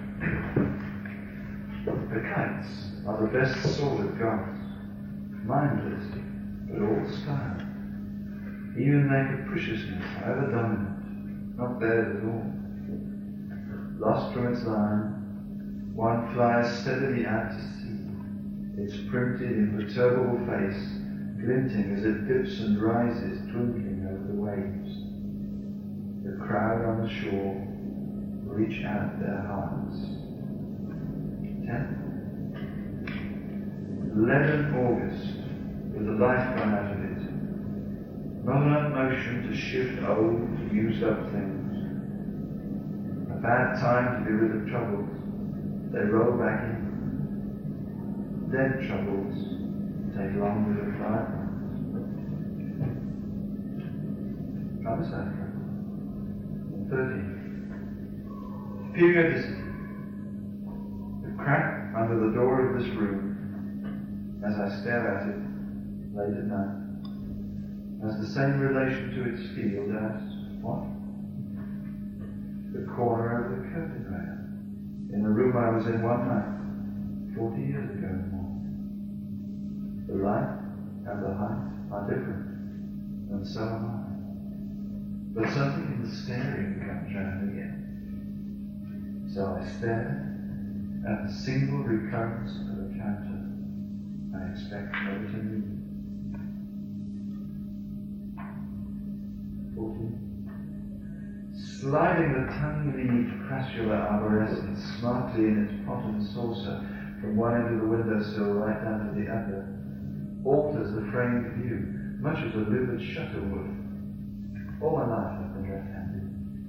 Speaker 1: The kites are the best sort of gods. Mindless, but all style. Even their capriciousness, however dominant, not theirs at all. Lost from its line, one flies steadily out to sea, its printed, imperturbable face glinting as it dips and rises, twinkling over the waves. The crowd on the shore reach out their hearts. 10. Leaden August, with the life gone out of it. Not enough motion to shift old, used-up things. A bad time to be rid of troubles. They roll back in. Dead troubles take longer to fly. Other side. 13. Periodicity. The crack under the door of this room, as I stare at it late at night, has the same relation to its field as what? The corner of the curtain rail in the room I was in one night, 40 years ago and more. The light and the height are different, and so am I. But something in the staring comes round again. So I stare at the single recurrence of a counter I expect never to meet. 14. Sliding the tiny-leaved crassula arborescens smartly in its pot and saucer from one end of the windowsill right down to the other, alters the framed view, much as a livid shutter would. All my life I've been left-handed.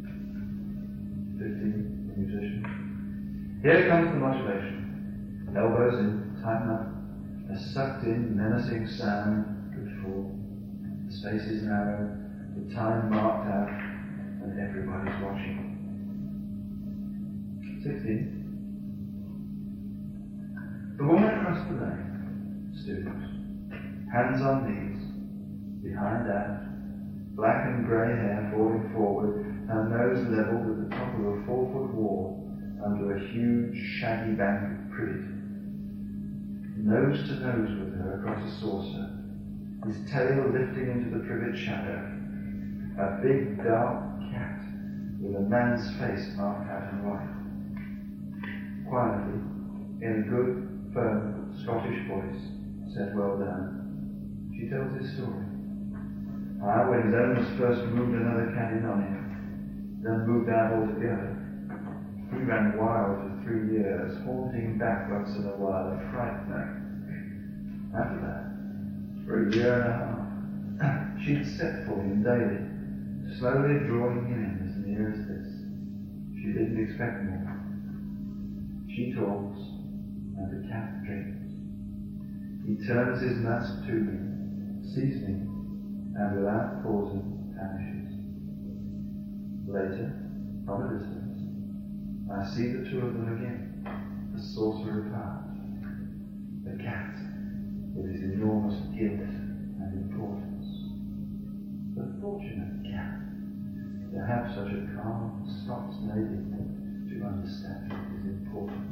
Speaker 1: 15, the musician. Here comes the modulation. Elbows in, time up. A sucked-in, menacing sound could fall. The space is narrow, the time marked out, and everybody's watching. 16. The woman across the lane, student, hands on knees, behind out, black and grey hair falling forward, her nose level with the top of a 4-foot wall under a huge shaggy bank of privet. Nose to nose with her across a saucer, his tail lifting into the privet shadow, a big dark cat with a man's face marked out in white. Quietly, in a good, firm Scottish voice, said, "Well done." She tells his story. How, when his owners first moved another cat in on him, then moved out altogether, he ran wild for 3 years, haunting back once in a while a fright night. After that, for a year and a half, she'd set for him daily, slowly drawing him in as near as this. She didn't expect more. She talks, and the cat drinks. He turns his mask to me, sees me, and without pausing, vanishes. Later, from a distance, I see the two of them again, a saucer apart. The cat, with his enormous guilt and importance. The fortunate cat, to have such a calm Scots native to understand his importance.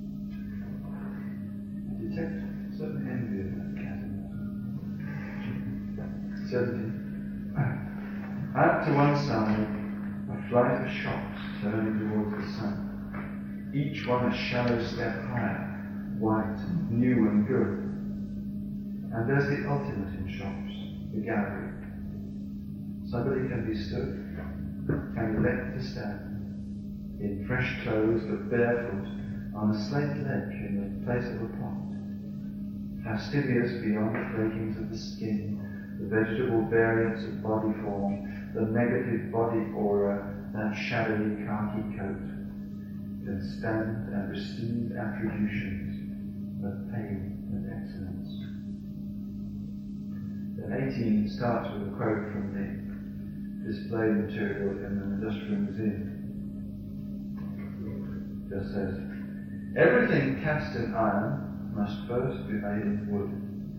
Speaker 1: I detect certain envy of that cat in that. 17. Out to one side, a flight of shops turning towards the sun. Each one a shallow step higher, white, new and good. And there's the ultimate in shops, the gallery. Somebody can be stood, can be left to stand, in fresh clothes but barefoot, on a slate ledge in the place of a pot. Fastidious beyond the flakings of the skin, the vegetable variants of body form, the negative body aura, that shadowy khaki coat, can stand and receive attributions of pain and excellence. Then 18 starts with a quote from the display material in the Industrial Museum. It just says, "Everything cast in iron must first be made in wood.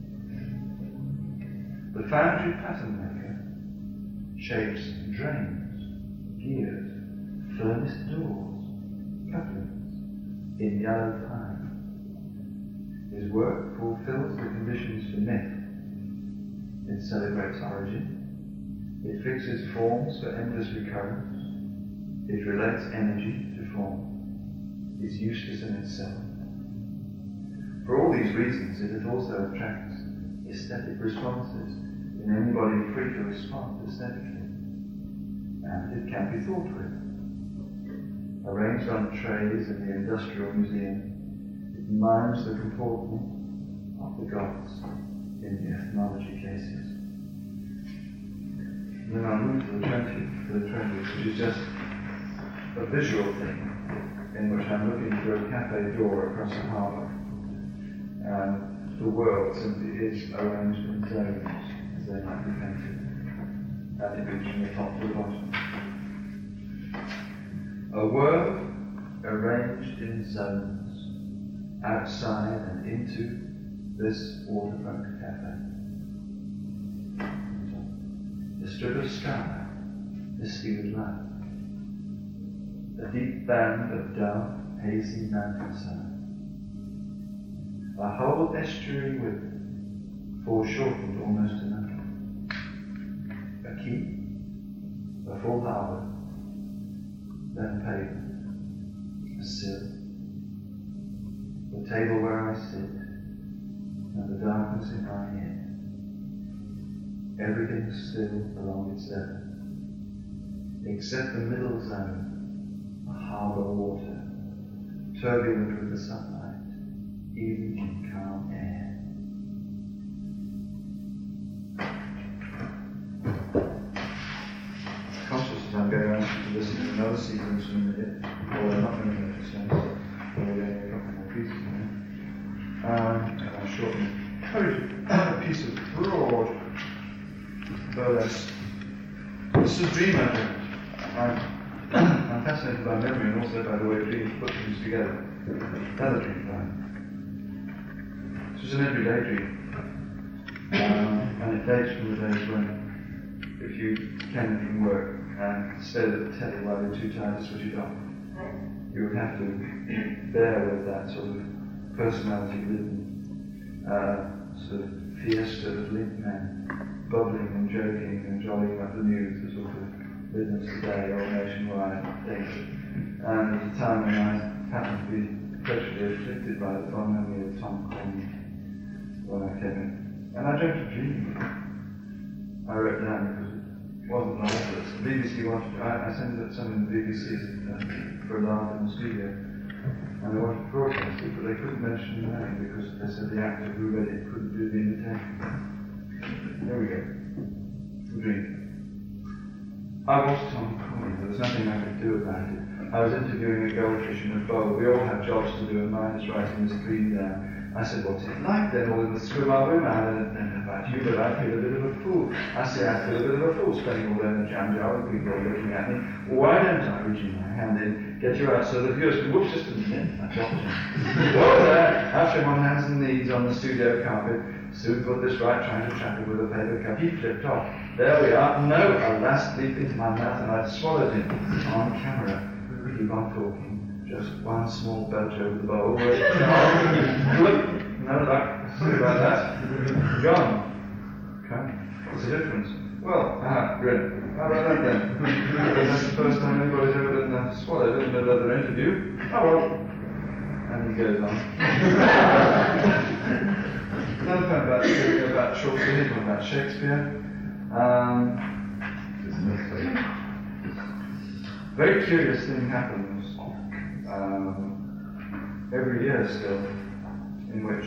Speaker 1: The foundry pattern maker shapes drains, gears, furnace doors, couplings in yellow pine. His work fulfills the conditions for myth. It celebrates origin. It fixes forms for endless recurrence. It relates energy to form. It's useless in itself. For all these reasons, it also attracts aesthetic responses in anybody free to respond aesthetically. And it can be thought with. Arranged on trays in the Industrial Museum, it mimes the comportment of the gods in the ethnology cases." And then I'll move to the 20th, which is just a visual thing in which I'm looking through a cafe door across the harbour. And the world simply is arranged in zones as they might be painted, and imaged from the top to the bottom. A world arranged in zones, outside and into this waterfront cafe. A strip of sky, misty with light. A deep band of dark, hazy mountainside. A whole estuary with foreshortened almost to nothing. A quay, a full harbour, then pavement, a sill, the table where I sit, and the darkness in my head. Everything still along its level, except the middle zone, a harbour water, turbulent with the sunlight, even in calm air. Conscious as I'm going around to listen to another sequence in a minute, although I'm not going to make a sense, we're going to drop more pieces in there. And I'll shorten a piece of broad burlesque. This is dream matter. I'm fascinated by memory and also by the way dreams put things together. Another dream time. This was an everyday dream. And it dates from the days when, if you came from work and stayed at the telly while you were too tired to switch it off, you would have to bear with that sort of personality ridden, sort of fiesta of limp men, bubbling and joking and jollying up the news, the sort of business today or nationwide things. And at a time when I happened to be especially afflicted by the fond memory of Tom Corney when I came in. And I dreamt a dream. I wrote down because it wasn't lifeless. The BBC wanted to, I sent it some in the BBC for a laugh in the studio. And they wanted to broadcast it, but they couldn't mention the name because they said the actor who read it couldn't do the invitation. There we go. The dream. I was Tom Corney. There was nothing I could do about it. I was interviewing a goldfish in a bowl. We all have jobs to do, and mine is writing this dream down. I said, "What's it like then? All in the swim I'll win out and about you, but I feel a bit of a fool." I say, "I feel a bit of a fool spending all day in the jam jar with people looking at me. Why don't I, reaching my hand in, get you out so the viewers can whoops just a minute?" I dropped him. Well, there, after him on hands and knees on the studio carpet, Sue put this right, trying to trap it with a paper cup. He flipped off. There we are. No, a last leap into my mouth and I'd swallowed him on camera. We keep on talking. Just one small belch over the bowl. No luck. Sorry about that. Gone. Okay. What's the difference? Well, grin. How about that then? That's the first time anybody's ever done that swallowed in the middle of their interview. Oh well. And he goes on. Another thing about short film, about Shakespeare. Very curious thing happens every year still, in which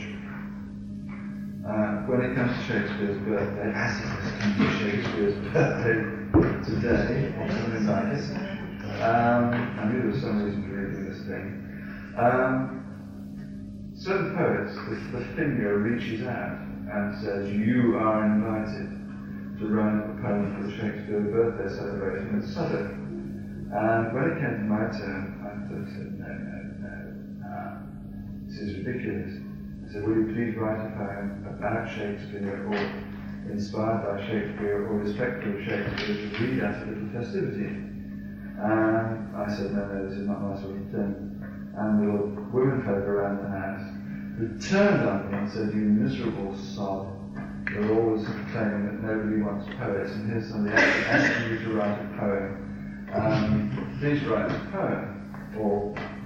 Speaker 1: when it comes to Shakespeare's birthday, as it has come to Shakespeare's birthday today, or something like this, I knew there was some reason for reading this thing. Certain poets, the finger reaches out and says, "You are invited to write a poem for the Shakespeare birthday celebration at Southwark." And when it came to my turn, I sort of said, no, this is ridiculous. I said, will you please write a poem about Shakespeare or inspired by Shakespeare or respectful of Shakespeare to read at a little festivity? And I said, no, this is not my sort of thing. And the little womenfolk around the house who turned on me and said, you miserable sod, you're always claiming that nobody wants poets, and here's somebody asking you to write a poem. Please write a poem, or,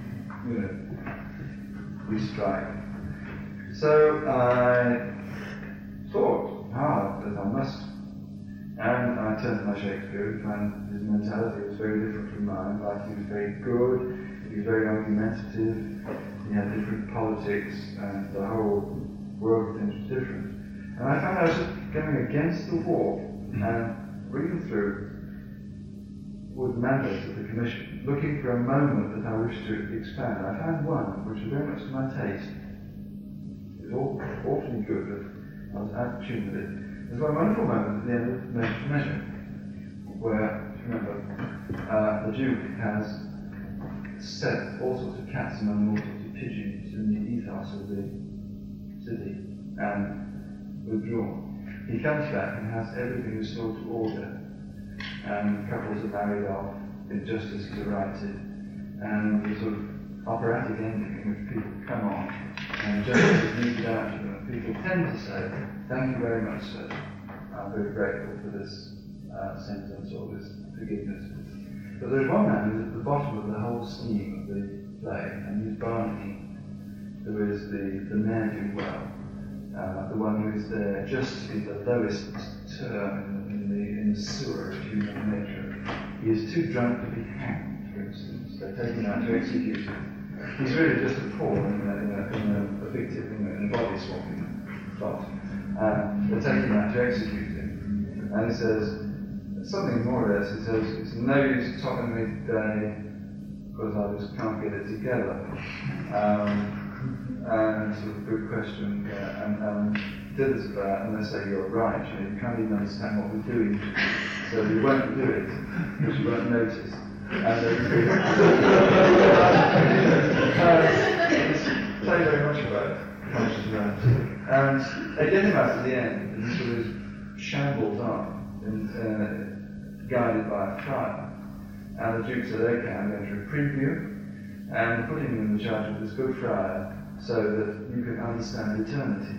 Speaker 1: we strike. So I thought hard that I must, and I turned to my Shakespeare and found his mentality was very different from mine. Like, he was very good, he was very argumentative, he had different politics, and the whole world of things was different. And I found I was just going against the wall, and reading through with the mandates of the Commission, looking for a moment that I wished to expand. I found one which was very much to my taste. It was awfully good, but I was out of tune with it. There's one wonderful moment at the end of Measure, where, if you remember, the Duke has set all sorts of cats and all sorts of pigeons in the ethos of the city and withdrawn. He comes back and has everything restored to order, and couples are married off, injustices are righted, and the sort of operatic ending in which people come on and justice is meted out to them. People tend to say, thank you very much, sir. I'm very grateful for this sentence or this forgiveness. But there's one man who's at the bottom of the whole scheme of the play, and he's Barney, who is the ne'er-do-well, the one who is there just to be the lowest term in the sewer of human nature. He is too drunk to be hanged, for instance. They're taking him out to execute him. He's really just a pawn in a victim, in a body swapping plot. They're taking him out to execute him. And he says, something more or less, he says, it's no use talking to me today because I just can't get it together. And sort of good question, and did this about, and they say, you're right, you can't even understand what we're doing, so you won't do it, because you won't notice. And they say very much about conscious reality. And they get him out at the end, and he sort of shambles on, guided by a friar. And the Duke said, okay, I'm going to reprieve you, and put him in the charge of this good friar, so that you can understand eternity.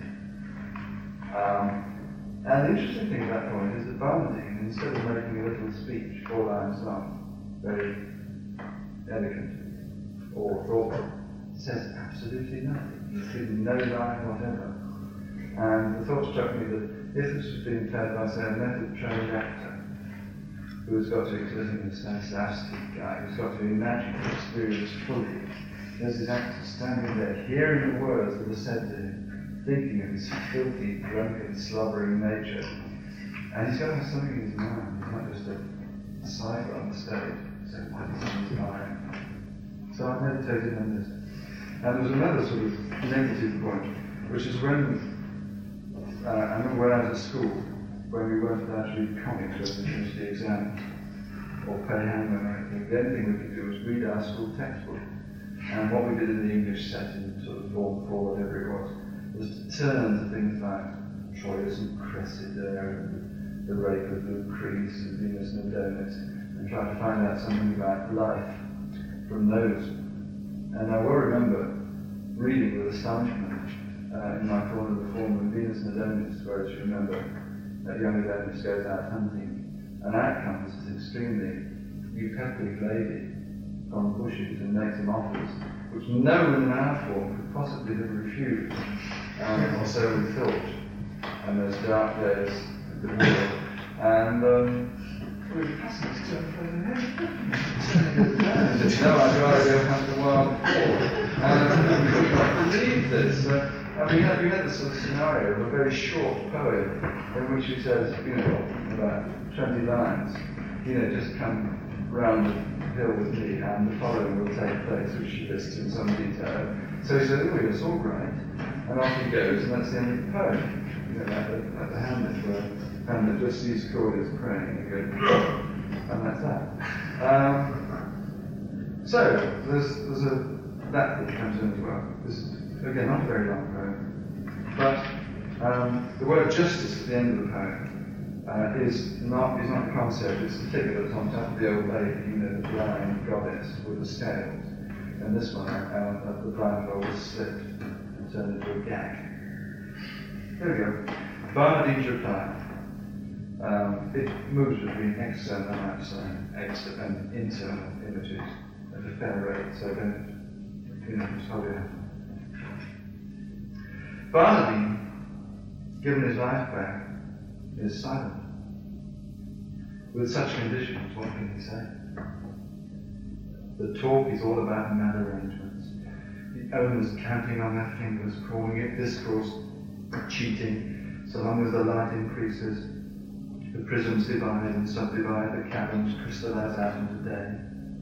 Speaker 1: And the interesting thing at that point is that Barnardine, instead of making a little speech, 4 lines long, very elegant or thoughtful, says absolutely nothing. He's given no line whatever. And the thought struck me that if this was being played by, say, a method-trained actor, who has got to exert in a Stanislavski guy, who's got to imagine the experience fully, there's this actor standing there, hearing the words that are said to him, thinking of his filthy, drunken, slobbering nature. And he's got to have something in his mind. He's not just a cypher on the stage. So what is in his mind? So I meditated on this. And there was another sort of negative point, which is when, I remember when I was at school, when we weren't allowed to read comics when we finished the exam, or pay hangman or anything. The only thing we could do was read our school textbook. And what we did in the English setting, sort of form 4, whatever it was to turn to things like Troilus and Cressida and the rape of Lucrece and Venus and Adonis, and try to find out something about life from those. And I will remember reading with astonishment in my corner of the form of Venus and Adonis, where, as you remember, that young Adonis goes out hunting and out comes this extremely eupeptic lady from the bushes and makes him offers which no one in our form could possibly have refused, or so we thought. And those dark days of the war, and we were passing this to no, I'd rather go hunt the wild boar. And we could not believe this. And we had this sort of scenario of a very short poem in which he says, about 20 lines, just come round the hill with me and the following will take place, which she lists in some detail. So he says, it's all right. And off he goes, and that's the end of the poem. Like the Hamlet, where Hamlet just sees Claudius praying and goes, and that's that. So there's that comes in as well. This is, again, not a very long poem, but the word justice at the end of the poem is not a concept. It's the figure that's on top of the old lady, the blind goddess with the scales. And this one, the blindfold is slipped and turned into a gag. There we go. Barnardine's reply. It moves between external and outside, and internal images at a fair rate, so don't, just hold your hand. Barnardine, given his life back, is silent. With such conditions, what can he say? The talk is all about mad arrangements. The owners counting on their fingers, calling it discourse, cheating. So long as the light increases, the prisms divide and subdivide, the caverns crystallize out into day.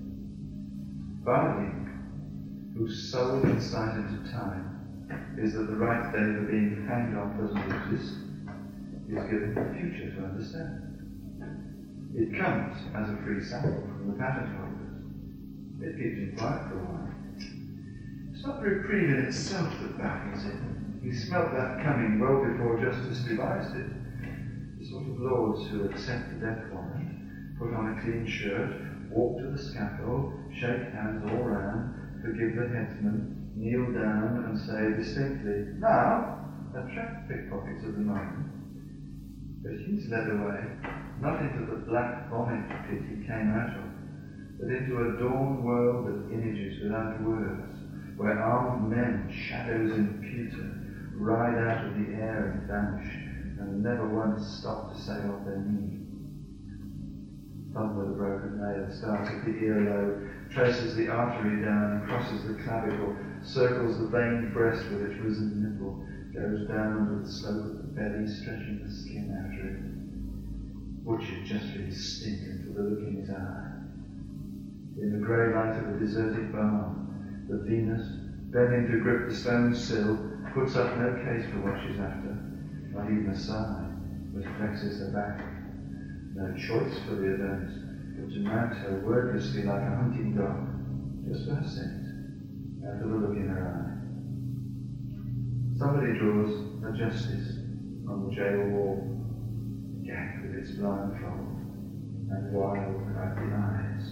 Speaker 1: Barnardine, whose sole insight into time is that the right day for being hanged on doesn't exist, is given the future to understand. It comes as a free sample from the patent holders. It keeps him quiet for a while. It's not the reprieve in itself that baffles him. He smelt that coming well before justice devised it. The sort of lords who accept the death warrant, put on a clean shirt, walk to the scaffold, shake hands all round, forgive the headsman, kneel down and say distinctly, "Now, attract pickpockets of the moment." But he's led away, not into the black vomit pit he came out of, but into a dawn world of images without words, where armed men, shadows in pewter, ride out of the air and vanish, and never once stop to say what they mean. Thumb with a broken nail starts at the earlobe, traces the artery down, crosses the clavicle, circles the veined breast with its risen nipple, goes down under the slope of the belly, stretching the skin after it. Butchered just for his stink and for the look in his eye. In the grey light of a deserted barn, the Venus, bending to grip the stone sill, puts up no case for what she's after, not even a sigh, but flexes her back. No choice for the Adonis, but to mount her wordlessly like a hunting dog, just for her scent, and for the look in her eye. Somebody draws a justice on the jail wall, gagged with its blindfold and wild, crafty eyes.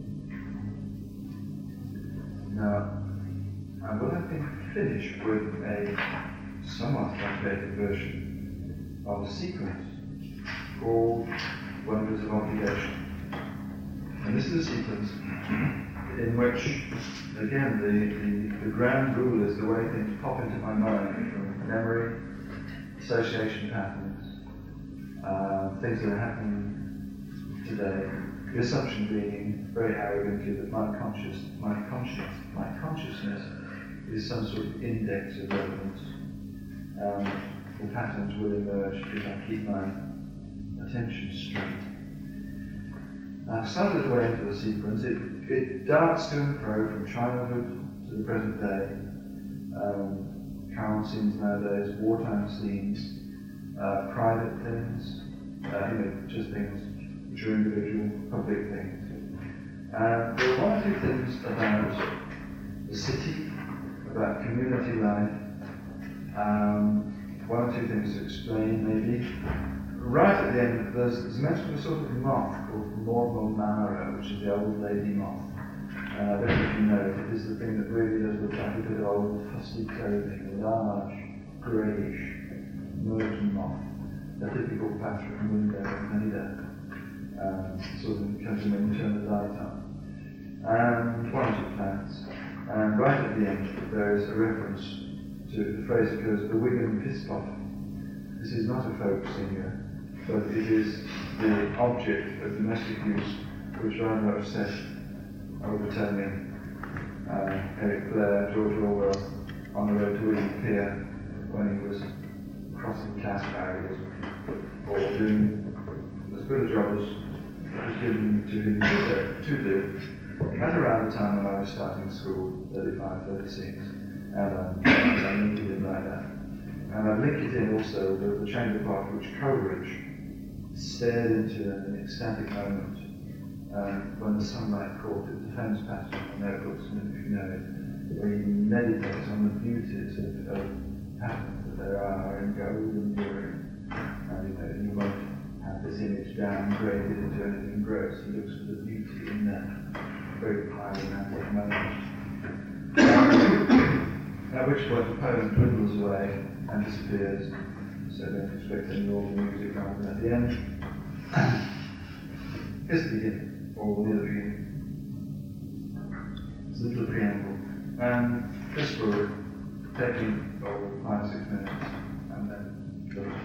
Speaker 1: Now, I will, I think, finish with a somewhat truncated version of a sequence called Wonders of Obligation. And this is a sequence in which, again, the ground rule is the way things pop into my mind from memory, association patterns, things that are happening today. The assumption being very arrogantly that my consciousness is some sort of index of relevance. The patterns will emerge if I keep my attention straight. I've started the way into the sequence. It darts to and fro from childhood to the present day. Current scenes nowadays, wartime scenes, private things, just things which are individual, public things. There are one or two things about the city, about community life, one or two things to explain maybe. Right at the end, there's mention of a sort of moth called Mormomara, which is the old lady moth. I don't know if you know it. It is the thing that really does look like a bit of old fusty clothing, a large, greyish, murky moth, a typical pattern window of Manila. sort of comes in when you turn the light on. And one or two plants. And right at the end, there is a reference to the phrase that goes, the Wigan Piss Pot. This is not a folk singer, but it is the object of domestic use which rather upset overturning Eric Blair, George Orwell on the road to Wigan Pier when he was crossing class barriers or doing as good a job as was given to him to do at around the time when I was starting school, 35, 36, and I linked it in like that. And I linked it in also with the chamber part which Coleridge stared into an ecstatic moment when the sunlight caught it, the famous passage from Notebooks, if you know it, where he meditates on the beauties of patterns that there are in gold and urine. And you won't have this image downgraded into anything gross. He looks for the beauty in that very pyromantic moment. At which point the poem dwindles away and disappears, so don't expect any more music rather than at the end. Here's the beginning, or near the beginning. It's a little preamble. And this will take me 5 or 6 minutes, and then close.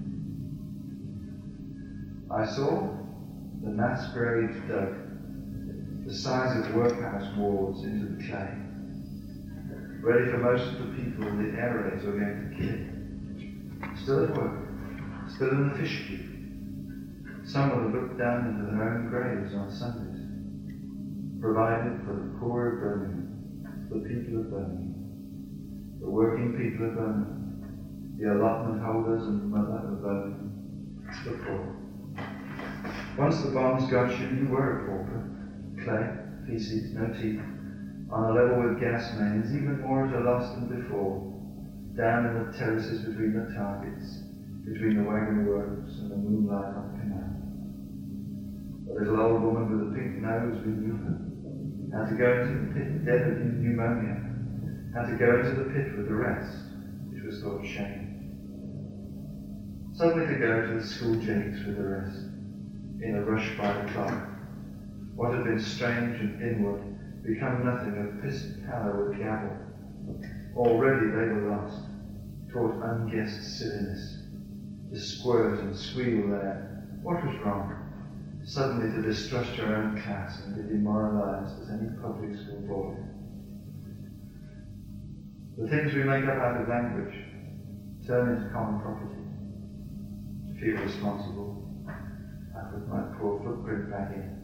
Speaker 1: I saw the mass graves dug, the size of workhouse wards into the clay, ready for most of the people the air raids were going to kill. Still at work, still in the fish queue. Some of them looked down into their own graves on Sundays, provided for the poor of Birmingham, the people of Birmingham, the working people of Birmingham, the allotment holders and mother of Birmingham, the poor. Once the bombs got you, you were a pauper. Clay, feces, no teeth, on a level with gas mains, even more at a loss than before, down in the terraces between the targets, between the wagon works and the moonlight on the canal. A little old woman with a pink nose, we knew her. Had to go into the pit, dead of pneumonia. Had to go into the pit with the rest, which was thought shame. Suddenly to go to the school jakes with the rest, in a rush by the clock. What had been strange and inward, become nothing of pissed pallor with gavel. Already they were lost, taught unguessed silliness, to squirt and squeal there. What was wrong? Suddenly to distrust your own class and be demoralized as any public school boy. The things we make up out of language turn into common property. To feel responsible, I put my poor footprint back in.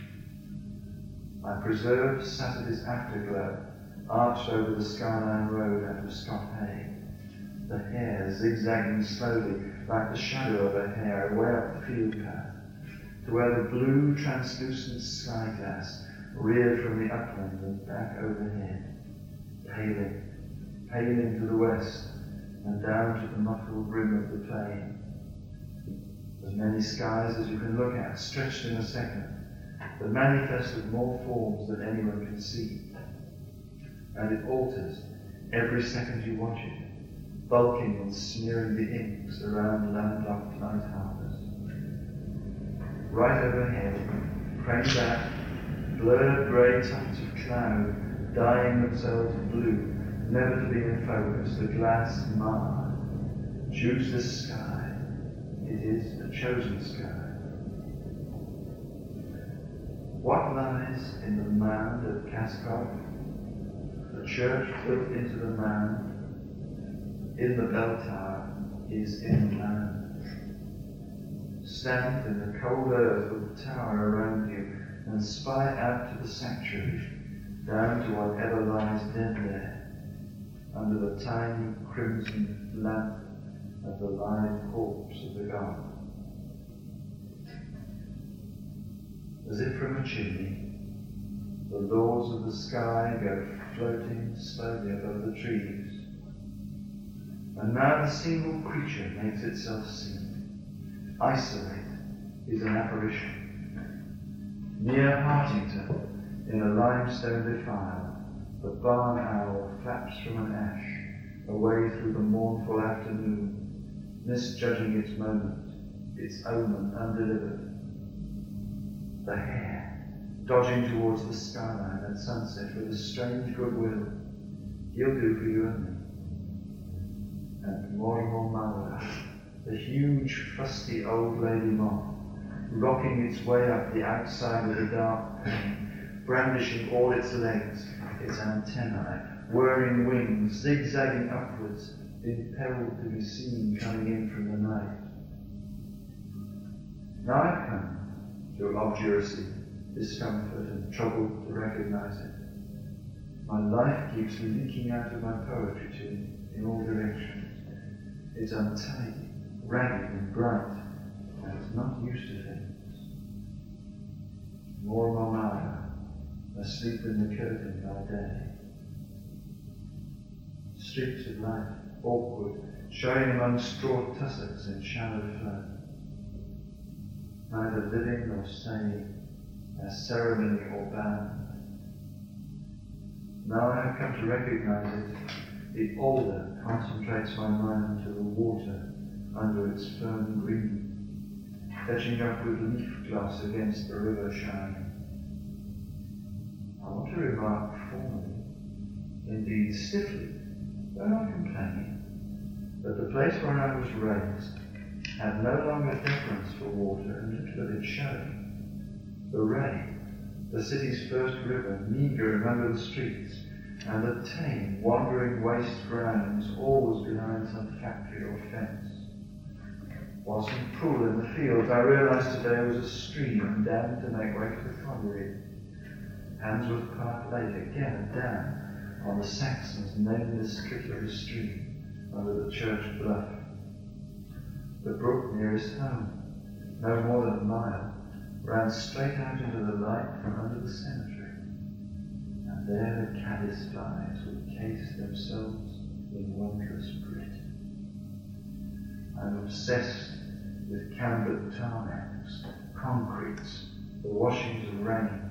Speaker 1: My preserved Saturday's afterglow arched over the Skyline Road out of Scott Hay. The hair zigzagging slowly like the shadow of a hare away up the field path to where the blue translucent sky glass reared from the upland and back overhead, paling to the west and down to the muffled rim of the plain. As many skies as you can look at, stretched in a second, that manifest of more forms than anyone can see. And it alters every second you watch it, bulking and smearing the inks around landlocked light harbors. Right overhead, craned back, blurred grey tufts of cloud, dyeing themselves blue, never to be in focus, the glass marred. Choose this sky. It is a chosen sky. What lies in the mound of Cascroft? The church built into the mound, in the bell tower, is inland. Stand in the cold earth with the tower around you and spy out to the sanctuary, down to whatever lies dead there, under the tiny crimson lamp of the live corpse of the god. As if from a chimney, the laws of the sky go floating slowly above the trees. And now the single creature makes itself seen. Isolate is an apparition. Near Hartington, in a limestone defile, the barn owl flaps from an ash, away through the mournful afternoon, misjudging its moment, its omen undelivered. the hare, dodging towards the skyline at sunset with a strange goodwill. He'll do for you and me. And Mormor Maura, the huge, fusty old lady moth, rocking its way up the outside with a dark pane, brandishing all its legs, its antennae, whirring wings, zigzagging upwards, impelled to be seen coming in from the night. Now I've come, through obduracy, discomfort, and trouble to recognize it. My life keeps leaking out of my poetry to it in all directions. It's untidy, ragged and bright, and it's not used to things. Mormor Maura, asleep in the curtain by day. Streaks of light, awkward, showing among straw tussocks in shallow flow. Neither living nor staying, as ceremony or band. Now I have come to recognize it. The alder concentrates my mind to the water under its firm green, fetching up with leaf gloss against the river shine. I want to remark formally, indeed stiffly, though not complaining, that the place where I was raised had no longer deference for water and little of it showed. The Ray, the city's first river, meagre and under the streets, and the tame, wandering waste grounds, always behind some factory or fence. While some pool in the fields, I realized today was a stream dammed to make way for the colliery. Handsworth Park Lake, again a dam on the Saxons' nameless tributary stream under the church bluff. The brook nearest home, no more than a mile, ran straight out into the light from under the cemetery. And there the caddis flies would case themselves in wondrous grit. I'm obsessed with cambered tarmacs, concretes, the washings of rain.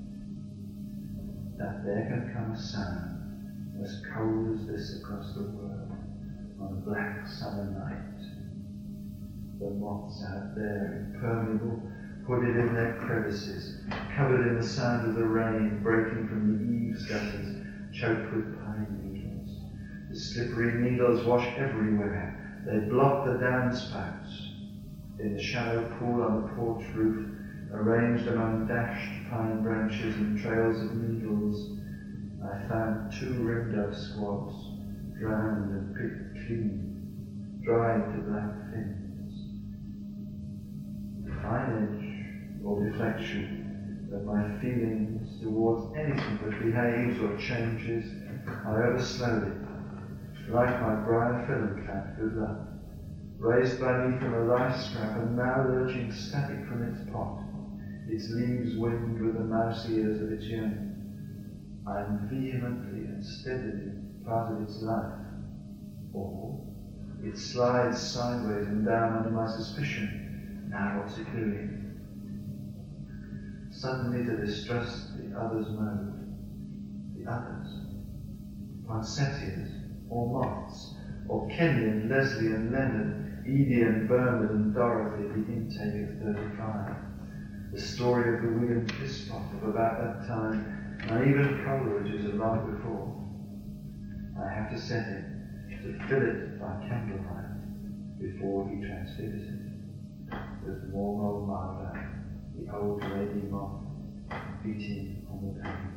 Speaker 1: That there can come a sound as cold as this across the world on a black summer night. The moths out there, impermeable, hooded in their crevices, covered in the sound of the rain breaking from the eaves gutters, choked with pine needles. The slippery needles wash everywhere. They block the downspouts. In the shallow pool on the porch roof, arranged among dashed pine branches and trails of needles, I found 2 rimdove squabs, drowned and picked clean, dried to black fins. Fine edge or deflection of my feelings towards anything that behaves or changes, however slowly, like my briar film cat, good luck, raised by me from a rice scrap and now lurching static from its pot, its leaves winged with the mouse ears of its young. I am vehemently and steadily part of its life, or it slides sideways and down under my suspicion. Now what's it doing? Suddenly to distrust the other's mode. The others. Poinsettias, or moths, or Kenyon, Leslie and Leonard, Edie and Bernard and Dorothy, the intake of 35. The story of the William Pisspot of about that time, and even Coleridge's of long before. I have to set it, to fill it by candlelight, before he transfigures it. With Mormor Maura, the old lady moth, beating on the pane.